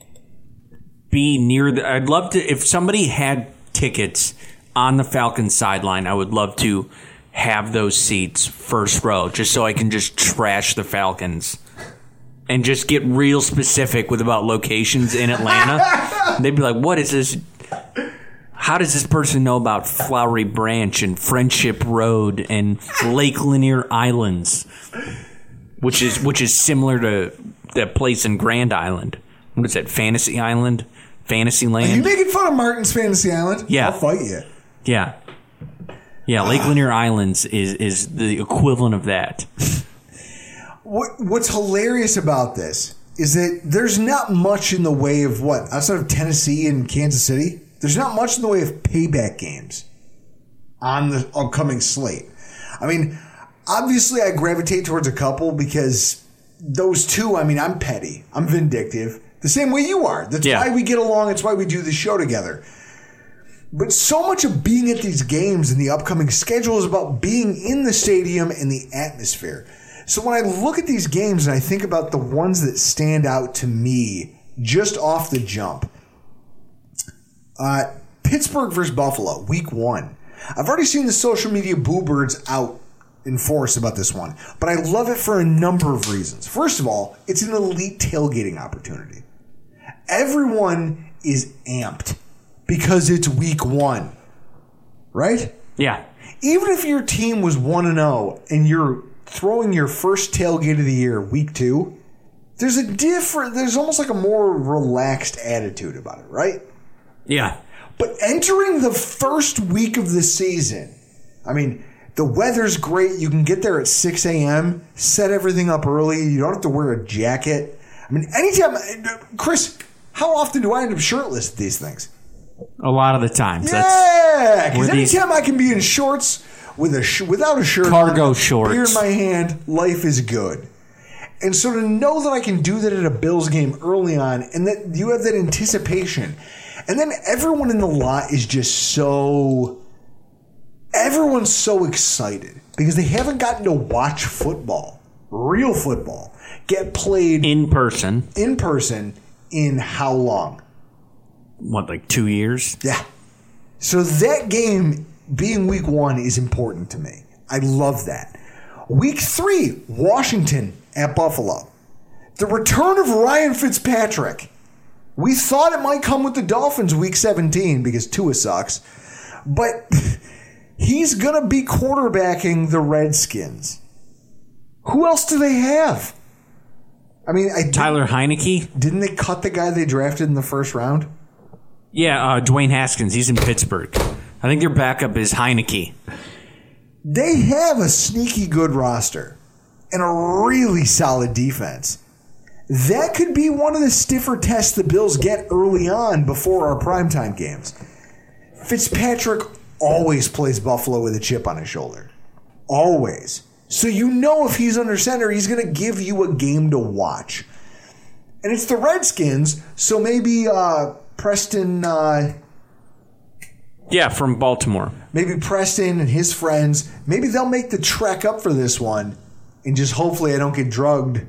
[SPEAKER 3] be near the... I'd love to... If somebody had tickets on the Falcons sideline, I would love to have those seats first row just so I can just trash the Falcons and just get real specific with about locations in Atlanta. They'd be like, what is this? How does this person know about Flowery Branch and Friendship Road and Lake Lanier Islands, which is which is similar to that place in Grand Island? What is that, Fantasy Island? Fantasyland?
[SPEAKER 4] Are you making fun of Martin's Fantasy Island?
[SPEAKER 3] Yeah.
[SPEAKER 4] I'll fight you.
[SPEAKER 3] Yeah. Yeah, Lake Lanier Islands is, is the equivalent of that.
[SPEAKER 4] What What's hilarious about this is that there's not much in the way of what, outside of Tennessee and Kansas City, there's not much in the way of payback games on the upcoming slate. I mean, obviously I gravitate towards a couple because those two, I mean, I'm petty. I'm vindictive. The same way you are. That's
[SPEAKER 3] yeah.
[SPEAKER 4] why we get along. It's why we do this show together. But so much of being at these games and the upcoming schedule is about being in the stadium and the atmosphere. So when I look at these games and I think about the ones that stand out to me just off the jump, uh, Pittsburgh versus Buffalo, week one. I've already seen the social media boo birds out in force about this one, but I love it for a number of reasons. First of all, it's an elite tailgating opportunity. Everyone is amped because it's week one, right?
[SPEAKER 3] Yeah.
[SPEAKER 4] Even if your team was one and oh and you're throwing your first tailgate of the year, week two, there's a different, there's almost like a more relaxed attitude about it, right?
[SPEAKER 3] Yeah.
[SPEAKER 4] But entering the first week of the season, I mean, the weather's great. You can get there at six a.m., set everything up early. You don't have to wear a jacket. I mean, anytime, Chris, how often do I end up shirtless at these things?
[SPEAKER 3] A lot of the times.
[SPEAKER 4] Yeah, because
[SPEAKER 3] these-
[SPEAKER 4] anytime I can be in shorts with a sh- without a shirt,
[SPEAKER 3] Cargo
[SPEAKER 4] on,
[SPEAKER 3] shorts,
[SPEAKER 4] beer in my hand, life is good. And so to know that I can do that at a Bills game early on, and that you have that anticipation, and then everyone in the lot is just so, everyone's so excited because they haven't gotten to watch football, real football, get played
[SPEAKER 3] in person,
[SPEAKER 4] in person in how long?
[SPEAKER 3] What, like two years?
[SPEAKER 4] Yeah. So that game being week one is important to me. I love that. Week three, Washington at Buffalo. The return of Ryan Fitzpatrick. We thought it might come with the Dolphins week seventeen because Tua sucks. But he's going to be quarterbacking the Redskins. Who else do they have? I mean, I
[SPEAKER 3] Tyler Heineke.
[SPEAKER 4] Didn't they cut the guy they drafted in the first round?
[SPEAKER 3] Yeah, uh, Dwayne Haskins. He's in Pittsburgh. I think their backup is Heineke.
[SPEAKER 4] They have a sneaky good roster and a really solid defense. That could be one of the stiffer tests the Bills get early on before our primetime games. Fitzpatrick always plays Buffalo with a chip on his shoulder. Always. So you know if he's under center, he's going to give you a game to watch. And it's the Redskins, so maybe uh, Preston... Uh,
[SPEAKER 3] Yeah, from Baltimore.
[SPEAKER 4] Maybe Preston and his friends, maybe they'll make the trek up for this one and just hopefully I don't get drugged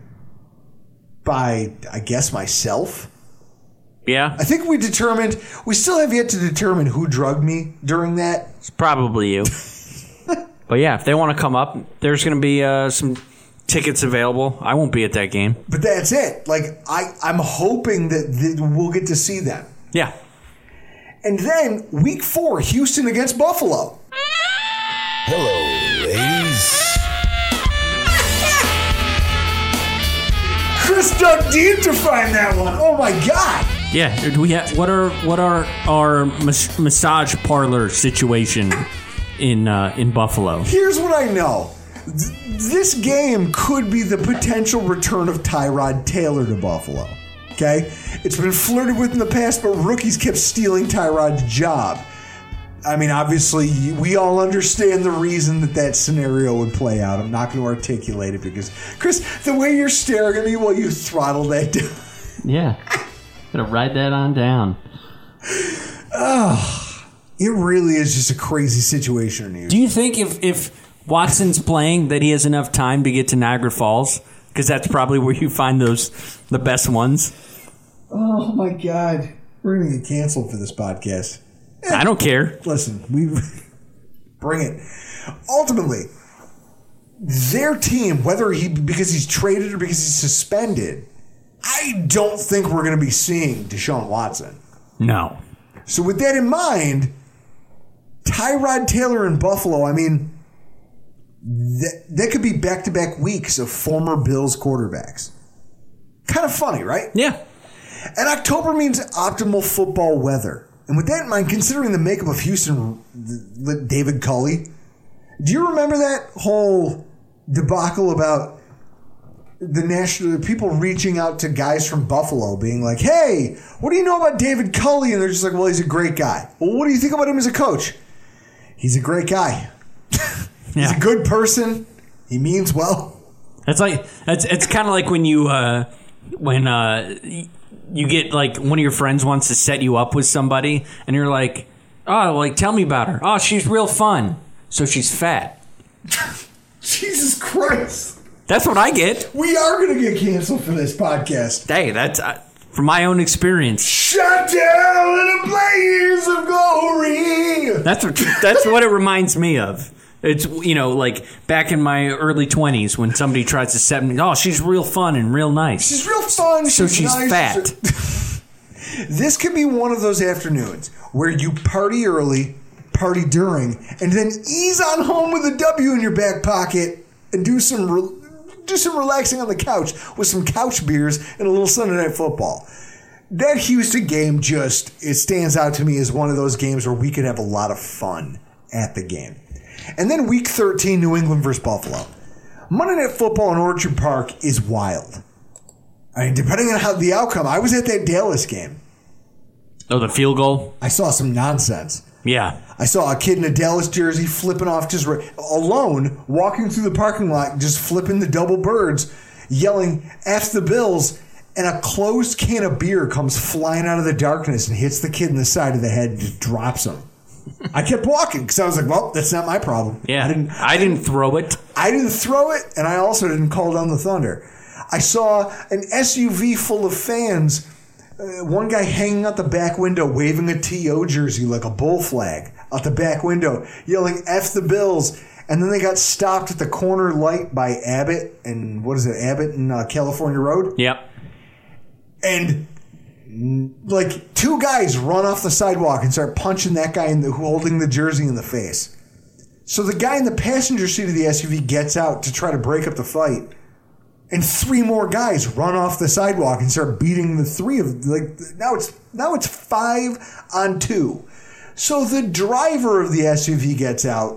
[SPEAKER 4] by, I guess, myself.
[SPEAKER 3] Yeah.
[SPEAKER 4] I think we determined, we still have yet to determine who drugged me during that.
[SPEAKER 3] It's probably you. But yeah, if they want to come up, there's going to be uh, some tickets available. I won't be at that game.
[SPEAKER 4] But that's it. Like, I, I'm hoping that, that we'll get to see them.
[SPEAKER 3] Yeah.
[SPEAKER 4] And then, week four, Houston against Buffalo.
[SPEAKER 8] Hello, ladies.
[SPEAKER 4] Chris dug deep to find that one. Oh my God.
[SPEAKER 3] Yeah. Do we have, what are what are our mas- massage parlor situation in uh, in Buffalo?
[SPEAKER 4] Here's what I know. Th- this game could be the potential return of Tyrod Taylor to Buffalo. Okay? It's been flirted with in the past, but rookies kept stealing Tyrod's job. I mean, obviously, we all understand the reason that that scenario would play out. I'm not going to articulate it because, Chris, the way you're staring at me while you throttle that down.
[SPEAKER 3] Yeah. Gotta write that on down.
[SPEAKER 4] Oh, it really is just a crazy situation in Houston.
[SPEAKER 3] Do you think if, if Watson's playing that he has enough time to get to Niagara Falls? Because that's probably where you find those the best ones.
[SPEAKER 4] Oh, my God. We're going to get canceled for this podcast. Eh,
[SPEAKER 3] I don't care.
[SPEAKER 4] Listen, we bring it. Ultimately, their team, whether he because he's traded or because he's suspended, I don't think we're going to be seeing Deshaun Watson.
[SPEAKER 3] No.
[SPEAKER 4] So with that in mind, Tyrod Taylor in Buffalo, I mean, that, that could be back-to-back weeks of former Bills quarterbacks. Kind of funny, right?
[SPEAKER 3] Yeah.
[SPEAKER 4] And October means optimal football weather. And with that in mind, considering the makeup of Houston, David Culley, do you remember that whole debacle about the national people reaching out to guys from Buffalo being like, hey, what do you know about David Culley? And they're just like, well, he's a great guy. Well, what do you think about him as a coach? He's a great guy. He's
[SPEAKER 3] Yeah.
[SPEAKER 4] a good person. He means well.
[SPEAKER 3] It's like it's it's kind of like when you uh, when uh, you get like one of your friends wants to set you up with somebody, and you're like, oh, like tell me about her. Oh, she's real fun. So she's fat.
[SPEAKER 4] Jesus Christ.
[SPEAKER 3] That's what I get.
[SPEAKER 4] We are going to get canceled for this podcast.
[SPEAKER 3] Hey, that's uh, from my own experience.
[SPEAKER 4] Shut down in a blaze of glory.
[SPEAKER 3] That's what that's what it reminds me of. It's, you know, like back in my early twenties when somebody tries to set me, oh, she's real fun and real nice.
[SPEAKER 4] She's real fun.
[SPEAKER 3] So
[SPEAKER 4] she's,
[SPEAKER 3] she's
[SPEAKER 4] nice.
[SPEAKER 3] fat.
[SPEAKER 4] This could be one of those afternoons where you party early, party during, and then ease on home with a W in your back pocket and do some re- do some relaxing on the couch with some couch beers and a little Sunday Night Football. That Houston game just, it stands out to me as one of those games where we could have a lot of fun at the game. And then week thirteen, New England versus Buffalo. Monday Night Football in Orchard Park is wild. I mean, depending on how the outcome, I was at that Dallas game.
[SPEAKER 3] Oh, the field goal?
[SPEAKER 4] I saw some nonsense.
[SPEAKER 3] Yeah.
[SPEAKER 4] I saw a kid in a Dallas jersey flipping off just right, alone, walking through the parking lot, just flipping the double birds, yelling, F the Bills, and a closed can of beer comes flying out of the darkness and hits the kid in the side of the head and just drops him. I kept walking because I was like, well, that's not my problem.
[SPEAKER 3] Yeah.
[SPEAKER 4] I didn't,
[SPEAKER 3] I didn't throw it.
[SPEAKER 4] I didn't throw it, and I also didn't call down the thunder. I saw an S U V full of fans, uh, one guy hanging out the back window waving a T O jersey like a bull flag out the back window, yelling F the Bills. And then they got stopped at the corner light by Abbott and, what is it, Abbott and uh, California Road?
[SPEAKER 3] Yep.
[SPEAKER 4] And like two guys run off the sidewalk and start punching that guy in the, holding the jersey in the face. So the guy in the passenger seat of the S U V gets out to try to break up the fight. And three more guys run off the sidewalk and start beating the three of like now it's now it's five on two. So the driver of the S U V gets out,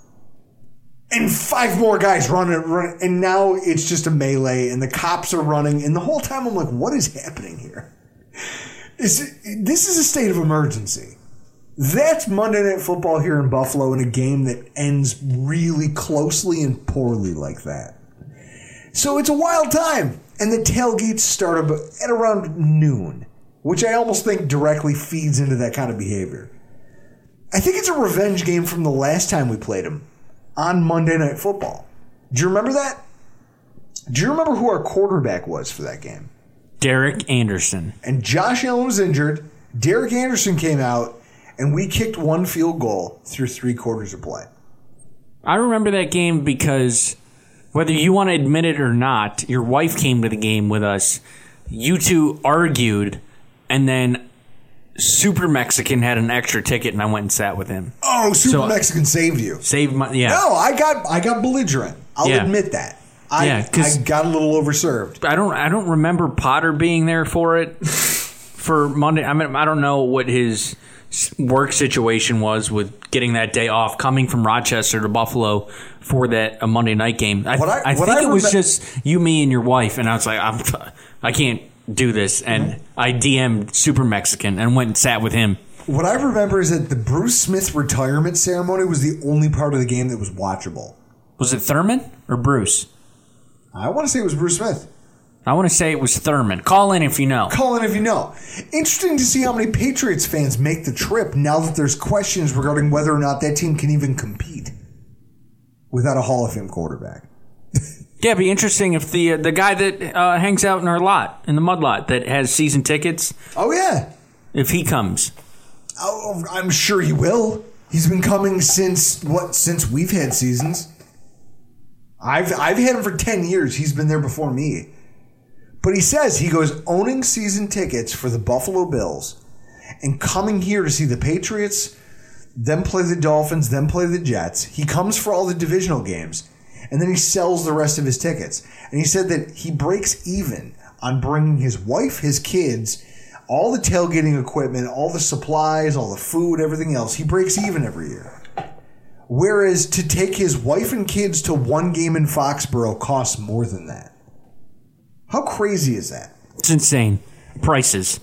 [SPEAKER 4] and five more guys run and run, and now it's just a melee, and the cops are running, and the whole time I'm like, what is happening here? Is it, this is a state of emergency. That's Monday Night Football here in Buffalo in a game that ends really closely and poorly like that. So it's a wild time, and the tailgates start at around noon, which I almost think directly feeds into that kind of behavior. I think it's a revenge game from the last time we played them on Monday Night Football. Do you remember that? Do you remember who our quarterback was for that game?
[SPEAKER 3] Derek Anderson.
[SPEAKER 4] And Josh Allen was injured. Derek Anderson came out, and we kicked one field goal through three quarters of play.
[SPEAKER 3] I remember that game because whether you want to admit it or not, your wife came to the game with us. You two argued, and then Super Mexican had an extra ticket, and I went and sat with him.
[SPEAKER 4] Oh, Super
[SPEAKER 3] So,
[SPEAKER 4] Mexican saved you.
[SPEAKER 3] Saved my yeah.
[SPEAKER 4] No, I got I got belligerent. I'll
[SPEAKER 3] Yeah.
[SPEAKER 4] admit that. I,
[SPEAKER 3] Yeah, 'cause-
[SPEAKER 4] I got a little overserved.
[SPEAKER 3] I don't I don't remember Potter being there for it for Monday. I mean, I don't know what his work situation was with getting that day off, coming from Rochester to Buffalo for that a Monday night game. I,
[SPEAKER 4] What I-
[SPEAKER 3] I
[SPEAKER 4] what
[SPEAKER 3] think
[SPEAKER 4] I
[SPEAKER 3] it was
[SPEAKER 4] remem-
[SPEAKER 3] just you, me, and your wife, and I was like, I'm I can't do this, and I D M'd Super Mexican and went and sat with him.
[SPEAKER 4] What I remember is that the Bruce Smith retirement ceremony was the only part of the game that was watchable.
[SPEAKER 3] Was it Thurman or Bruce?
[SPEAKER 4] I want to say it was Bruce Smith.
[SPEAKER 3] I want to say it was Thurman. Call in if you know.
[SPEAKER 4] Call in if you know. Interesting to see how many Patriots fans make the trip now that there's questions regarding whether or not that team can even compete without a Hall of Fame quarterback.
[SPEAKER 3] Yeah, it'd be interesting if the uh, the guy that uh, hangs out in our lot, in the mud lot, that has season tickets.
[SPEAKER 4] Oh, yeah.
[SPEAKER 3] If he comes.
[SPEAKER 4] Oh, I'm sure he will. He's been coming since, what, since we've had seasons. I've I've had him for ten years. He's been there before me. But he says, he goes, owning season tickets for the Buffalo Bills and coming here to see the Patriots, then play the Dolphins, then play the Jets. He comes for all the divisional games, and then he sells the rest of his tickets. And he said that he breaks even on bringing his wife, his kids, all the tailgating equipment, all the supplies, all the food, everything else. He breaks even every year. Whereas to take his wife and kids to one game in Foxborough costs more than that. How crazy is that?
[SPEAKER 3] It's insane. Prices.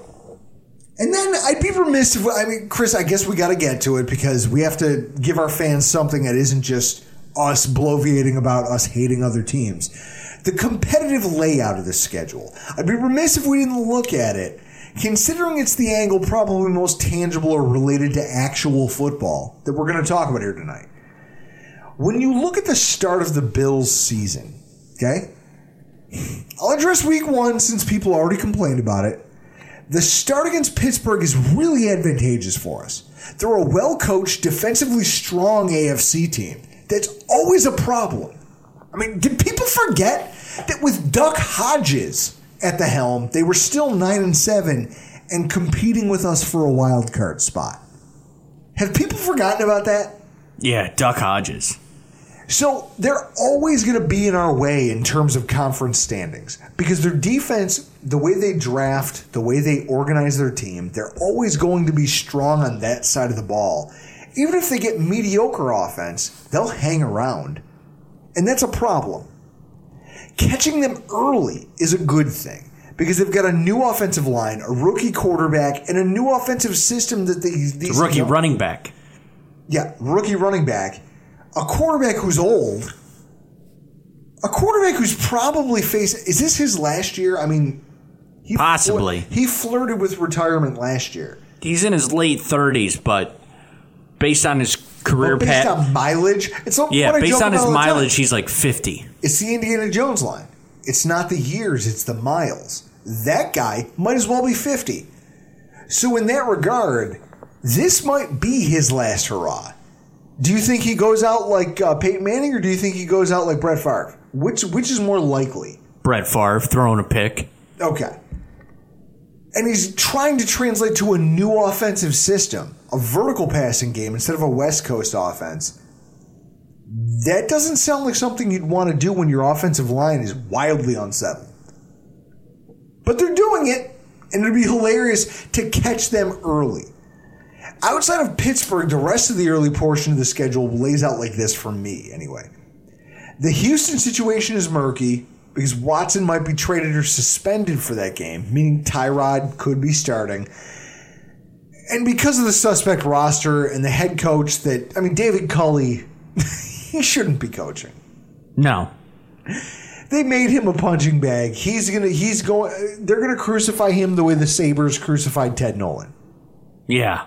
[SPEAKER 4] And then I'd be remiss if, I mean, Chris, I guess we got to get to it because we have to give our fans something that isn't just us bloviating about us hating other teams. The competitive layout of the schedule. I'd be remiss if we didn't look at it, considering it's the angle probably most tangible or related to actual football that we're going to talk about here tonight. When you look at the start of the Bills season, okay? I'll address week one since people already complained about it. The start against Pittsburgh is really advantageous for us. They're a well-coached, defensively strong A F C team. That's always a problem. I mean, did people forget that with Duck Hodges at the helm, they were still nine and seven and competing with us for a wild card spot? Have people forgotten about that?
[SPEAKER 3] Yeah, Duck Hodges.
[SPEAKER 4] So they're always going to be in our way in terms of conference standings because their defense, the way they draft, the way they organize their team, they're always going to be strong on that side of the ball. Even if they get mediocre offense, they'll hang around. And that's a problem. Catching them early is a good thing because they've got a new offensive line, a rookie quarterback, and a new offensive system that they... These
[SPEAKER 3] rookie young, running back.
[SPEAKER 4] Yeah, rookie running back. A quarterback who's old, a quarterback who's probably faced... Is this his last year? I mean... He
[SPEAKER 3] Possibly.
[SPEAKER 4] Fl- he flirted with retirement last year.
[SPEAKER 3] He's in his late thirties, but based on his career
[SPEAKER 4] path... Based
[SPEAKER 3] pat-
[SPEAKER 4] on mileage? It's a,
[SPEAKER 3] yeah,
[SPEAKER 4] what
[SPEAKER 3] based on his mileage,
[SPEAKER 4] time.
[SPEAKER 3] He's like fifty.
[SPEAKER 4] It's the Indiana Jones line. It's not the years, it's the miles. That guy might as well be fifty. So in that regard, this might be his last hurrah. Do you think he goes out like uh, Peyton Manning, or do you think he goes out like Brett Favre? Which which is more likely?
[SPEAKER 3] Brett Favre throwing a pick.
[SPEAKER 4] Okay. And he's trying to translate to a new offensive system, a vertical passing game instead of a West Coast offense. That doesn't sound like something you'd want to do when your offensive line is wildly unsettled. But they're doing it, and it'd be hilarious to catch them early. Outside of Pittsburgh, the rest of the early portion of the schedule lays out like this for me, anyway. The Houston situation is murky because Watson might be traded or suspended for that game, meaning Tyrod could be starting. And because of the suspect roster and the head coach that, I mean, David Culley, he shouldn't be coaching.
[SPEAKER 3] No.
[SPEAKER 4] They made him a punching bag. He's gonna, he's going, they're going to crucify him the way the Sabres crucified Ted Nolan.
[SPEAKER 3] Yeah.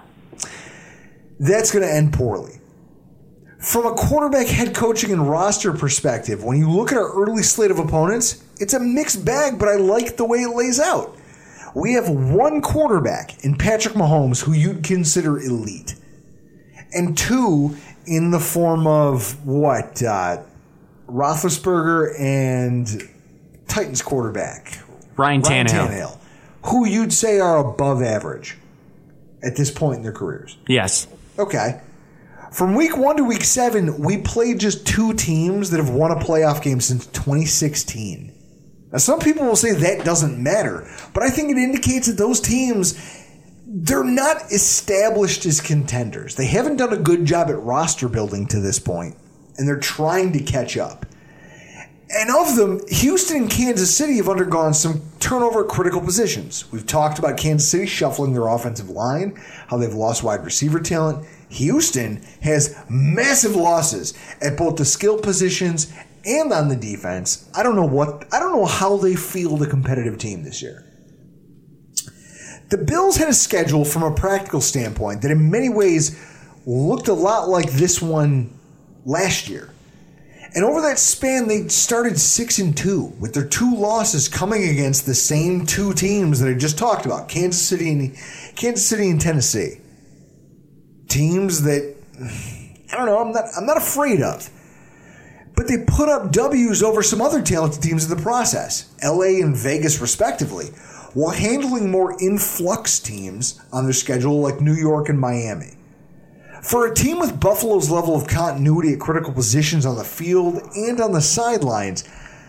[SPEAKER 4] That's going to end poorly. From a quarterback, head coaching, and roster perspective, when you look at our early slate of opponents, it's a mixed bag, but I like the way it lays out. We have one quarterback in Patrick Mahomes who you'd consider elite. And two in the form of, what, uh, Roethlisberger and Titans quarterback.
[SPEAKER 3] Ryan Tannehill.
[SPEAKER 4] Ryan Tannehill. Who you'd say are above average at this point in their careers.
[SPEAKER 3] Yes.
[SPEAKER 4] Okay. From week one to week seven, we played just two teams that have won a playoff game since twenty sixteen. Now, some people will say that doesn't matter, but I think it indicates that those teams, they're not established as contenders. They haven't done a good job at roster building to this point, and they're trying to catch up. And of them, Houston and Kansas City have undergone some turnover at critical positions. We've talked about Kansas City shuffling their offensive line, how they've lost wide receiver talent. Houston has massive losses at both the skill positions and on the defense, I don't know what I don't know how they field a competitive team this year. The Bills had a schedule from a practical standpoint that in many ways looked a lot like this one last year. And over that span, they started six and two, with their two losses coming against the same two teams that I just talked about, Kansas City and Kansas City and Tennessee. Teams that I don't know, I'm not I'm not afraid of. But they put up W's over some other talented teams in the process, L A and Vegas respectively, while handling more influx teams on their schedule like New York and Miami. For a team with Buffalo's level of continuity at critical positions on the field and on the sidelines,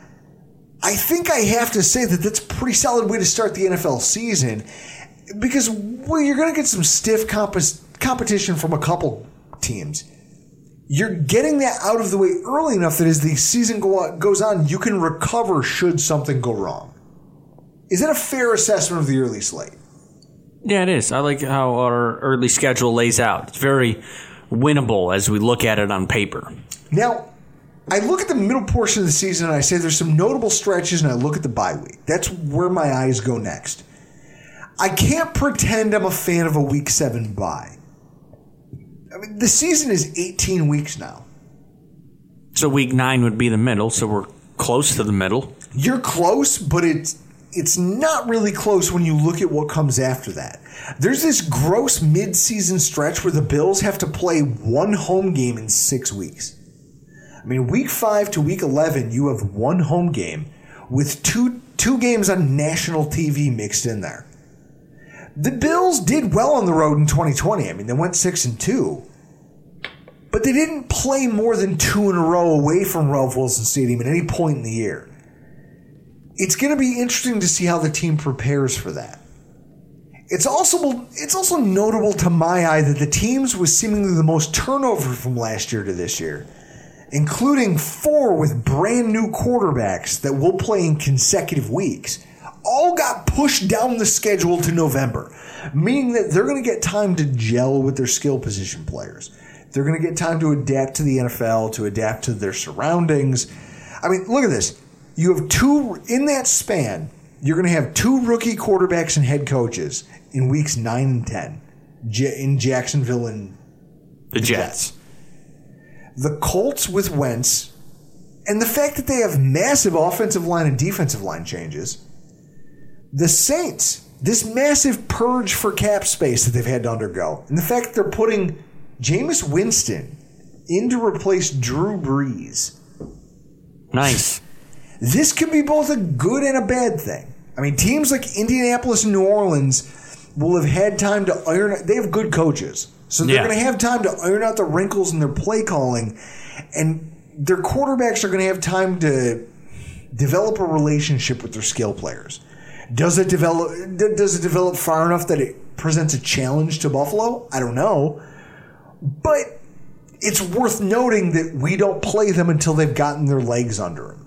[SPEAKER 4] I think I have to say that that's a pretty solid way to start the N F L season because, well, you're going to get some stiff comp- competition from a couple teams. You're getting that out of the way early enough that as the season go- goes on, you can recover should something go wrong. Is that a fair assessment of the early slate?
[SPEAKER 3] Yeah, it is. I like how our early schedule lays out. It's very winnable as we look at it on paper.
[SPEAKER 4] Now, I look at the middle portion of the season and I say there's some notable stretches and I look at the bye week. That's where my eyes go next. I can't pretend I'm a fan of a week seven bye. I mean, the season is eighteen weeks now.
[SPEAKER 3] So week nine would be the middle, so we're close to the middle.
[SPEAKER 4] You're close, but it's It's not really close when you look at what comes after that. There's this gross mid-season stretch where the Bills have to play one home game in six weeks. I mean, week five to week eleven, you have one home game with two two games on national T V mixed in there. The Bills did well on the road in twenty twenty. I mean, they went six and two, but they didn't play more than two in a row away from Ralph Wilson Stadium at any point in the year. It's going to be interesting to see how the team prepares for that. It's also it's also notable to my eye that the teams with seemingly the most turnover from last year to this year, including four with brand new quarterbacks that will play in consecutive weeks, all got pushed down the schedule to November, meaning that they're going to get time to gel with their skill position players. They're going to get time to adapt to the N F L, to adapt to their surroundings. I mean, look at this. You have two, in that span, you're going to have two rookie quarterbacks and head coaches in weeks nine and ten in Jacksonville and
[SPEAKER 3] the Jets.
[SPEAKER 4] The Colts with Wentz, and the fact that they have massive offensive line and defensive line changes. The Saints, this massive purge for cap space that they've had to undergo, and the fact that they're putting Jameis Winston in to replace Drew Brees.
[SPEAKER 3] Nice.
[SPEAKER 4] This could be both a good and a bad thing. I mean, teams like Indianapolis and New Orleans will have had time to iron. They have good coaches, so they're yeah. going to have time to iron out the wrinkles in their play calling, and their quarterbacks are going to have time to develop a relationship with their skill players. Does it develop? Does it develop far enough that it presents a challenge to Buffalo? I don't know, but it's worth noting that we don't play them until they've gotten their legs under them.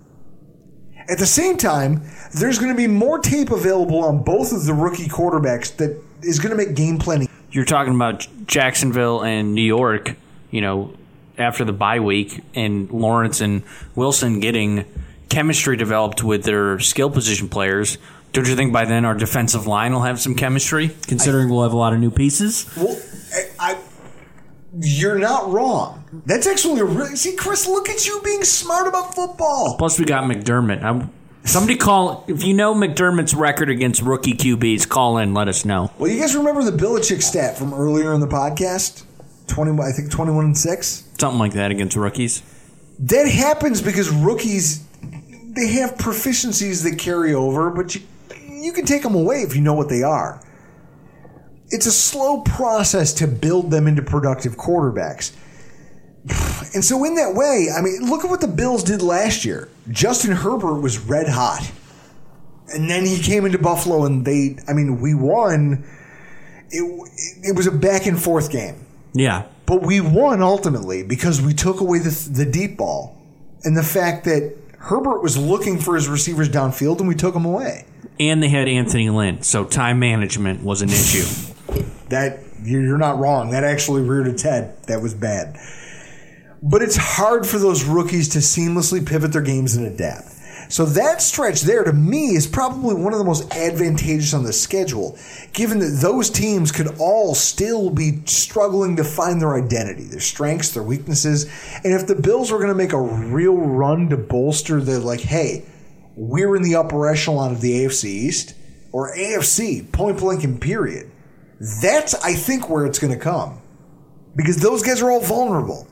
[SPEAKER 4] At the same time, there's going to be more tape available on both of the rookie quarterbacks that is going to make game planning.
[SPEAKER 3] You're talking about Jacksonville and New York, you know, after the bye week, and Lawrence and Wilson getting chemistry developed with their skill position players. Don't you think by then our defensive line will have some chemistry, considering I, we'll have a lot of new pieces?
[SPEAKER 4] Well, I... I You're not wrong. That's actually a really... See, Chris, look at you being smart about football.
[SPEAKER 3] Plus, we got McDermott. I'm, somebody call... If you know McDermott's record against rookie Q Bs, call in. Let us know.
[SPEAKER 4] Well, you guys remember the Belichick stat from earlier in the podcast? twenty, I think twenty-one and six?
[SPEAKER 3] Something like that against rookies.
[SPEAKER 4] That happens because rookies, they have proficiencies that carry over, but you, you can take them away if you know what they are. It's a slow process to build them into productive quarterbacks. And so in that way, I mean, look at what the Bills did last year. Justin Herbert was red hot. And then he came into Buffalo and they, I mean, we won. It, it was a back and forth game.
[SPEAKER 3] Yeah.
[SPEAKER 4] But we won ultimately because we took away the, the deep ball and the fact that Herbert was looking for his receivers downfield and we took them away.
[SPEAKER 3] And they had Anthony Lynn, so time management was an issue.
[SPEAKER 4] That you're not wrong. That actually reared its head. That was bad. But it's hard for those rookies to seamlessly pivot their games and adapt. So that stretch there, to me, is probably one of the most advantageous on the schedule, given that those teams could all still be struggling to find their identity, their strengths, their weaknesses. And if the Bills were going to make a real run to bolster the, like, hey, we're in the upper echelon of the A F C East, or A F C, point blank and period, that's, I think, where it's going to come. Because those guys are all vulnerable.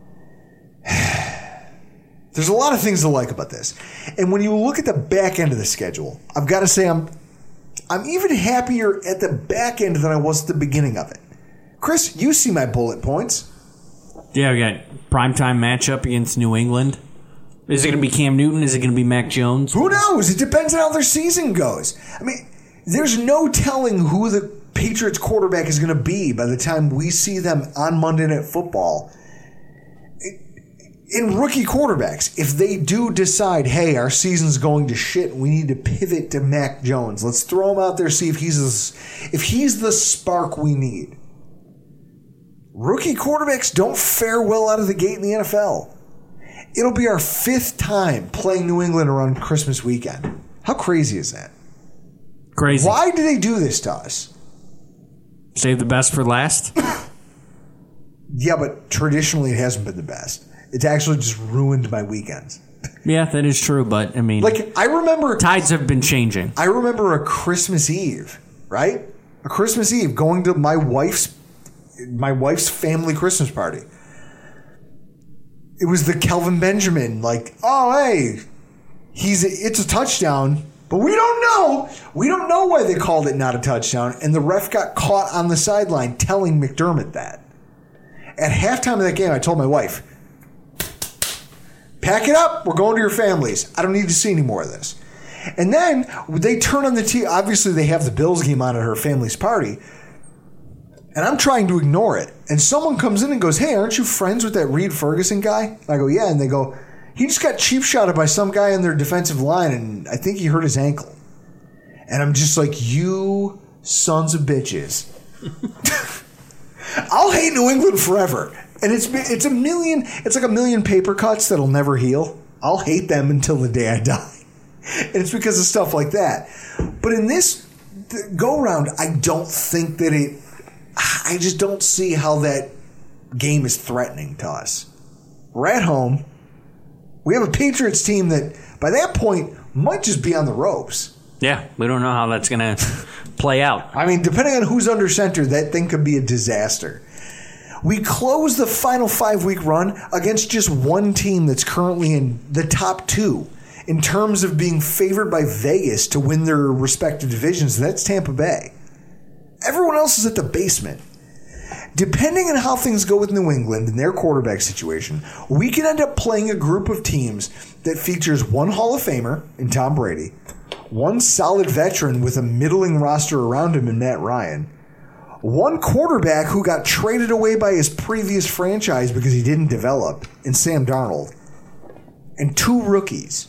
[SPEAKER 4] There's a lot of things to like about this. And when you look at the back end of the schedule, I've got to say I'm I'm even happier at the back end than I was at the beginning of it. Chris, you see my bullet points.
[SPEAKER 3] Yeah, we got primetime matchup against New England. Is it going to be Cam Newton? Is it going to be Mac Jones?
[SPEAKER 4] Who knows? It depends on how their season goes. I mean, there's no telling who the Patriots quarterback is going to be by the time we see them on Monday Night Football. In rookie quarterbacks, if they do decide, hey, our season's going to shit, we need to pivot to Mac Jones. Let's throw him out there, see if he's a, if he's the spark we need. Rookie quarterbacks don't fare well out of the gate in the N F L. It'll be our fifth time playing New England around Christmas weekend. How crazy is that?
[SPEAKER 3] Crazy.
[SPEAKER 4] Why do they do this to us?
[SPEAKER 3] Save the best for last?
[SPEAKER 4] Yeah, but traditionally it hasn't been the best. It's actually just ruined my weekends.
[SPEAKER 3] Yeah, that is true, but I mean,
[SPEAKER 4] like I remember
[SPEAKER 3] tides have been changing.
[SPEAKER 4] I remember a Christmas Eve, right? A Christmas Eve going to my wife's my wife's family Christmas party. It was the Kelvin Benjamin, like, oh hey, he's a, it's a touchdown, but we don't know. We don't know why they called it not a touchdown, and the ref got caught on the sideline telling McDermott that. At halftime of that game, I told my wife, pack it up. We're going to your families. I don't need to see any more of this. And then they turn on the T V. Obviously, they have the Bills game on at her family's party. And I'm trying to ignore it. And someone comes in and goes, hey, aren't you friends with that Reed Ferguson guy? I go, yeah. And they go, he just got cheap shotted by some guy in their defensive line, and I think he hurt his ankle. And I'm just like, you sons of bitches. I'll hate New England forever. And it's it's a million, it's like a million paper cuts that'll never heal. I'll hate them until the day I die. And it's because of stuff like that. But in this go-round, I don't think that it, I just don't see how that game is threatening to us. We're at home. We have a Patriots team that, by that point, might just be on the ropes.
[SPEAKER 3] Yeah, we don't know how that's going to play out.
[SPEAKER 4] I mean, depending on who's under center, that thing could be a disaster. We close the final five-week run against just one team that's currently in the top two in terms of being favored by Vegas to win their respective divisions. That's Tampa Bay. Everyone else is at the basement. Depending on how things go with New England and their quarterback situation, we can end up playing a group of teams that features one Hall of Famer in Tom Brady, one solid veteran with a middling roster around him in Matt Ryan, one quarterback who got traded away by his previous franchise because he didn't develop in Sam Darnold, and two rookies.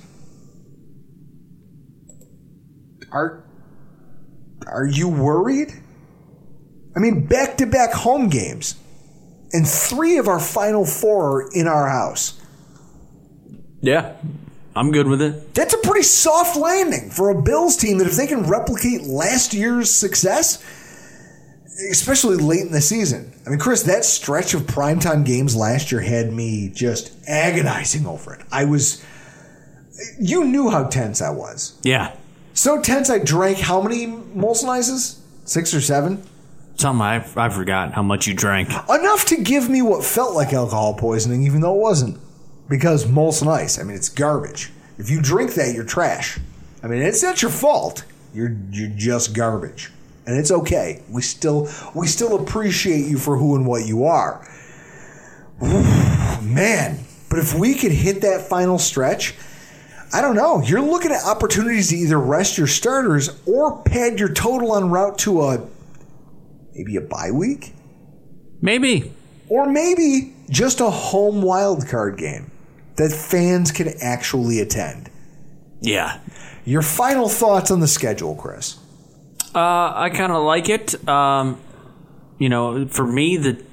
[SPEAKER 4] Are, are you worried? I mean, back-to-back home games, and three of our final four are in our house.
[SPEAKER 3] Yeah, I'm good with it.
[SPEAKER 4] That's a pretty soft landing for a Bills team that if they can replicate last year's success, especially late in the season. I mean, Chris, that stretch of primetime games last year had me just agonizing over it. I was, you knew how tense I was.
[SPEAKER 3] Yeah.
[SPEAKER 4] So tense I drank how many Molson Ices? Six or seven?
[SPEAKER 3] Something I, I forgot how much you drank.
[SPEAKER 4] Enough to give me what felt like alcohol poisoning, even though it wasn't. Because Molson Ice, I mean, it's garbage. If you drink that, you're trash. I mean, it's not your fault. You're you're just garbage. And it's okay. We still we still appreciate you for who and what you are. Ooh, man. But if we could hit that final stretch, I don't know. You're looking at opportunities to either rest your starters or pad your total en route to a maybe a bye week?
[SPEAKER 3] Maybe.
[SPEAKER 4] Or maybe just a home wild card game that fans can actually attend.
[SPEAKER 3] Yeah.
[SPEAKER 4] Your final thoughts on the schedule, Chris?
[SPEAKER 3] Uh, I kind of like it. Um, you know, for me, the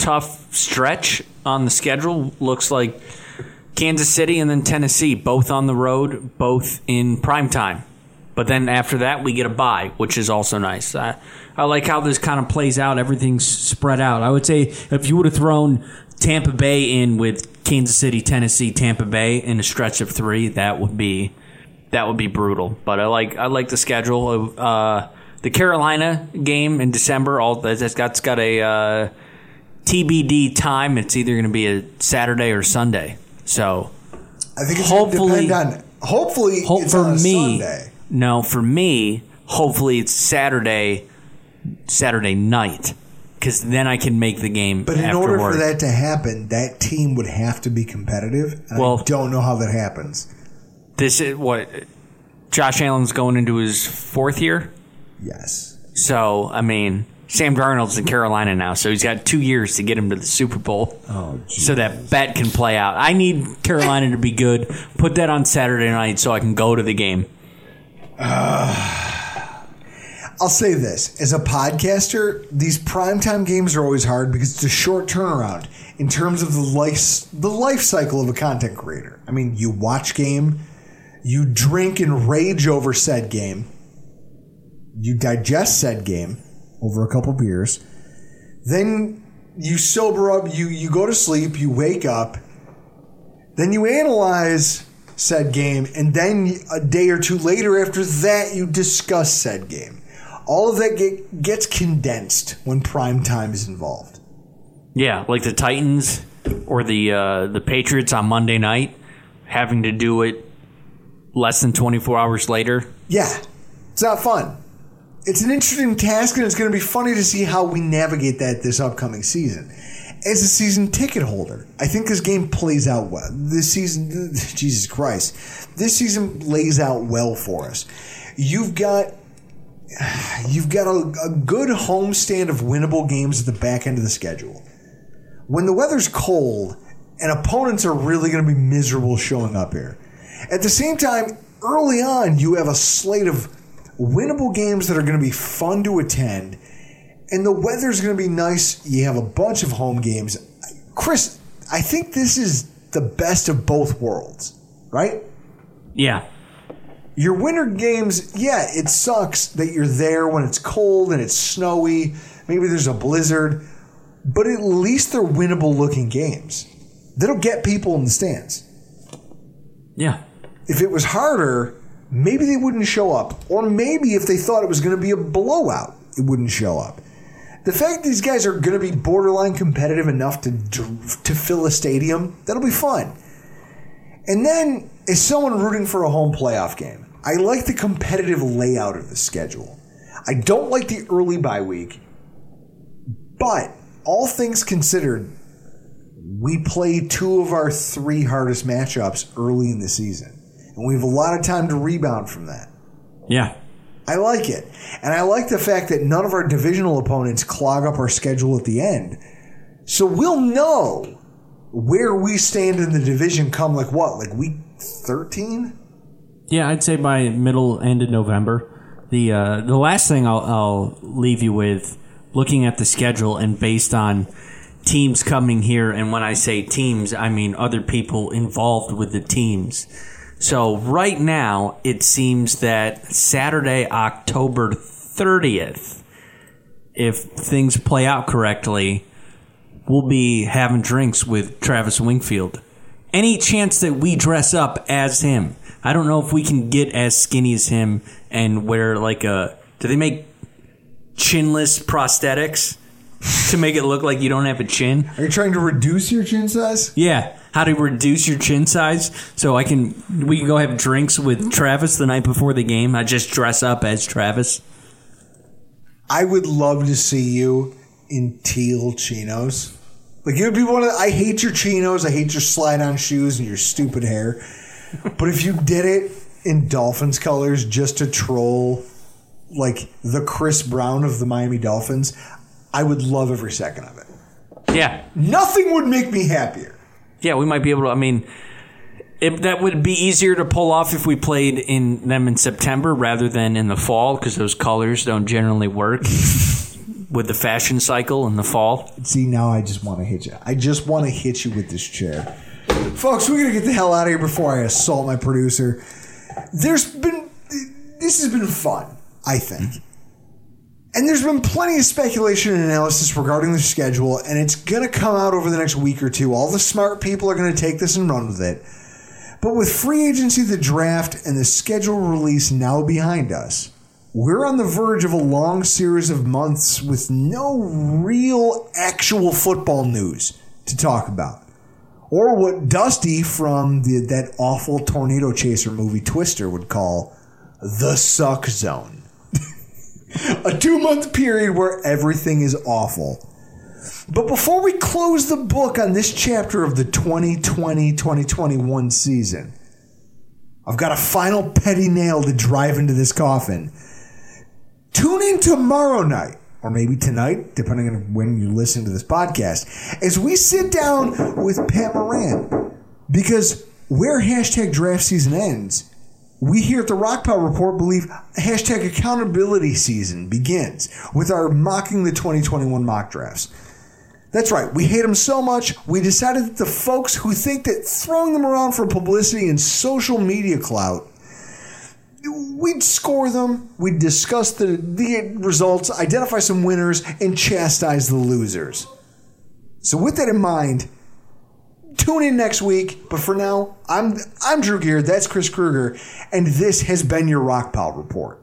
[SPEAKER 3] tough stretch on the schedule. Looks like Kansas City and then Tennessee, both on the road, both in primetime. But then after that, we get a bye, which is also nice. I, I like how this kind of plays out. Everything's spread out. I would say if you would have thrown Tampa Bay in with Kansas City, Tennessee, Tampa Bay in a stretch of three, that would be that would be brutal. But I like I like the schedule of uh, the Carolina game in December. All that's got, it's got a uh, T B D time. It's either going to be a Saturday or Sunday. So
[SPEAKER 4] I think it's
[SPEAKER 3] hopefully,
[SPEAKER 4] depend on. Hopefully,
[SPEAKER 3] hope,
[SPEAKER 4] it's
[SPEAKER 3] for
[SPEAKER 4] on a
[SPEAKER 3] me.
[SPEAKER 4] Sunday.
[SPEAKER 3] No, for me, hopefully it's Saturday, Saturday night, because then I can make the game.
[SPEAKER 4] But in
[SPEAKER 3] after
[SPEAKER 4] order
[SPEAKER 3] work.
[SPEAKER 4] for that to happen, that team would have to be competitive. And
[SPEAKER 3] well,
[SPEAKER 4] I don't know how that happens.
[SPEAKER 3] This is what Josh Allen's going into his fourth year.
[SPEAKER 4] Yes.
[SPEAKER 3] So I mean, Sam Darnold's in Carolina now, so he's got two years to get him to the Super Bowl.
[SPEAKER 4] Oh,
[SPEAKER 3] so that bet can play out. I need Carolina to be good. Put that on Saturday night so I can go to the game.
[SPEAKER 4] Uh, I'll say this. As a podcaster, these primetime games are always hard because it's a short turnaround in terms of the life, the life cycle of a content creator. I mean, you watch game, you drink and rage over said game, you digest said game over a couple beers, then you sober up, you, you go to sleep, you wake up, then you analyze said game, and then a day or two later after that you discuss said game. All of that get, gets condensed when prime time is involved.
[SPEAKER 3] Yeah, like the Titans or the uh, the Patriots on Monday night having to do it less than twenty-four hours later.
[SPEAKER 4] Yeah, it's not fun. It's an interesting task, and it's going to be funny to see how we navigate that this upcoming season. As a season ticket holder, I think this game plays out well. This season, Jesus Christ, this season lays out well for us. You've got, you've got a, a good homestand of winnable games at the back end of the schedule. When the weather's cold and opponents are really going to be miserable showing up here. At the same time, early on, you have a slate of winnable games that are going to be fun to attend. And the weather's going to be nice. You have a bunch of home games. Chris, I think this is the best of both worlds, right?
[SPEAKER 3] Yeah.
[SPEAKER 4] Your winter games, yeah, it sucks that you're there when it's cold and it's snowy. Maybe there's a blizzard. But at least they're winnable looking games. That'll get people in the stands.
[SPEAKER 3] Yeah.
[SPEAKER 4] If it was harder, maybe they wouldn't show up. Or maybe if they thought it was going to be a blowout, it wouldn't show up. The fact that these guys are going to be borderline competitive enough to to fill a stadium, that'll be fun. And then, as someone rooting for a home playoff game, I like the competitive layout of the schedule. I don't like the early bye week, but all things considered, we play two of our three hardest matchups early in the season. And we have a lot of time to rebound from that.
[SPEAKER 3] Yeah.
[SPEAKER 4] I like it. And I like the fact that none of our divisional opponents clog up our schedule at the end. So we'll know where we stand in the division come like what? Like week thirteen?
[SPEAKER 3] Yeah, I'd say by middle, end of November. The uh, the last thing I'll, I'll leave you with, looking at the schedule and based on teams coming here, and when I say teams, I mean other people involved with the teams. So right now, it seems that Saturday, October thirtieth, if things play out correctly, we'll be having drinks with Travis Wingfield. Any chance that we dress up as him? I don't know if we can get as skinny as him and wear like a... Do they make chinless prosthetics to make it look like you don't have a chin?
[SPEAKER 4] Are you trying to reduce your chin size?
[SPEAKER 3] Yeah. How to reduce your chin size so I can we can go have drinks with Travis the night before the game. I just dress up as Travis.
[SPEAKER 4] I would love to see you in teal chinos. Like it would be one of the, I hate your chinos, I hate your slide-on shoes and your stupid hair. But if you did it in Dolphins colors just to troll like the Chris Brown of the Miami Dolphins, I would love every second of it.
[SPEAKER 3] Yeah.
[SPEAKER 4] Nothing would make me happier.
[SPEAKER 3] Yeah, we might be able to, I mean, it, that would be easier to pull off if we played in them in September rather than in the fall because those colors don't generally work. with the fashion cycle in the fall.
[SPEAKER 4] See, now I just want to hit you. I just want to hit you with this chair. Folks, we're going to get the hell out of here before I assault my producer. There's been... This has been fun, I think. And there's been plenty of speculation and analysis regarding the schedule, and it's going to come out over the next week or two. All the smart people are going to take this and run with it. But with free agency, the draft, and the schedule release now behind us, we're on the verge of a long series of months with no real actual football news to talk about. Or what Dusty from the, that awful Tornado Chaser movie Twister would call the suck zone. A two-month period where everything is awful. But before we close the book on this chapter of the twenty twenty twenty twenty-one season, I've got a final petty nail to drive into this coffin. Tune in tomorrow night, or maybe tonight, depending on when you listen to this podcast, as we sit down with Pat Moran. Because where hashtag draft season ends, we here at the Rockpile Report believe hashtag accountability season begins with our mocking the twenty twenty-one mock drafts. That's right, we hate them so much, we decided that the folks who think that throwing them around for publicity and social media clout, we'd score them, we'd discuss the, the results, identify some winners, and chastise the losers. So with that in mind, tune in next week. But for now, I'm I'm Drew Gear, that's Chris Kruger, and this has been your Rockpile Report.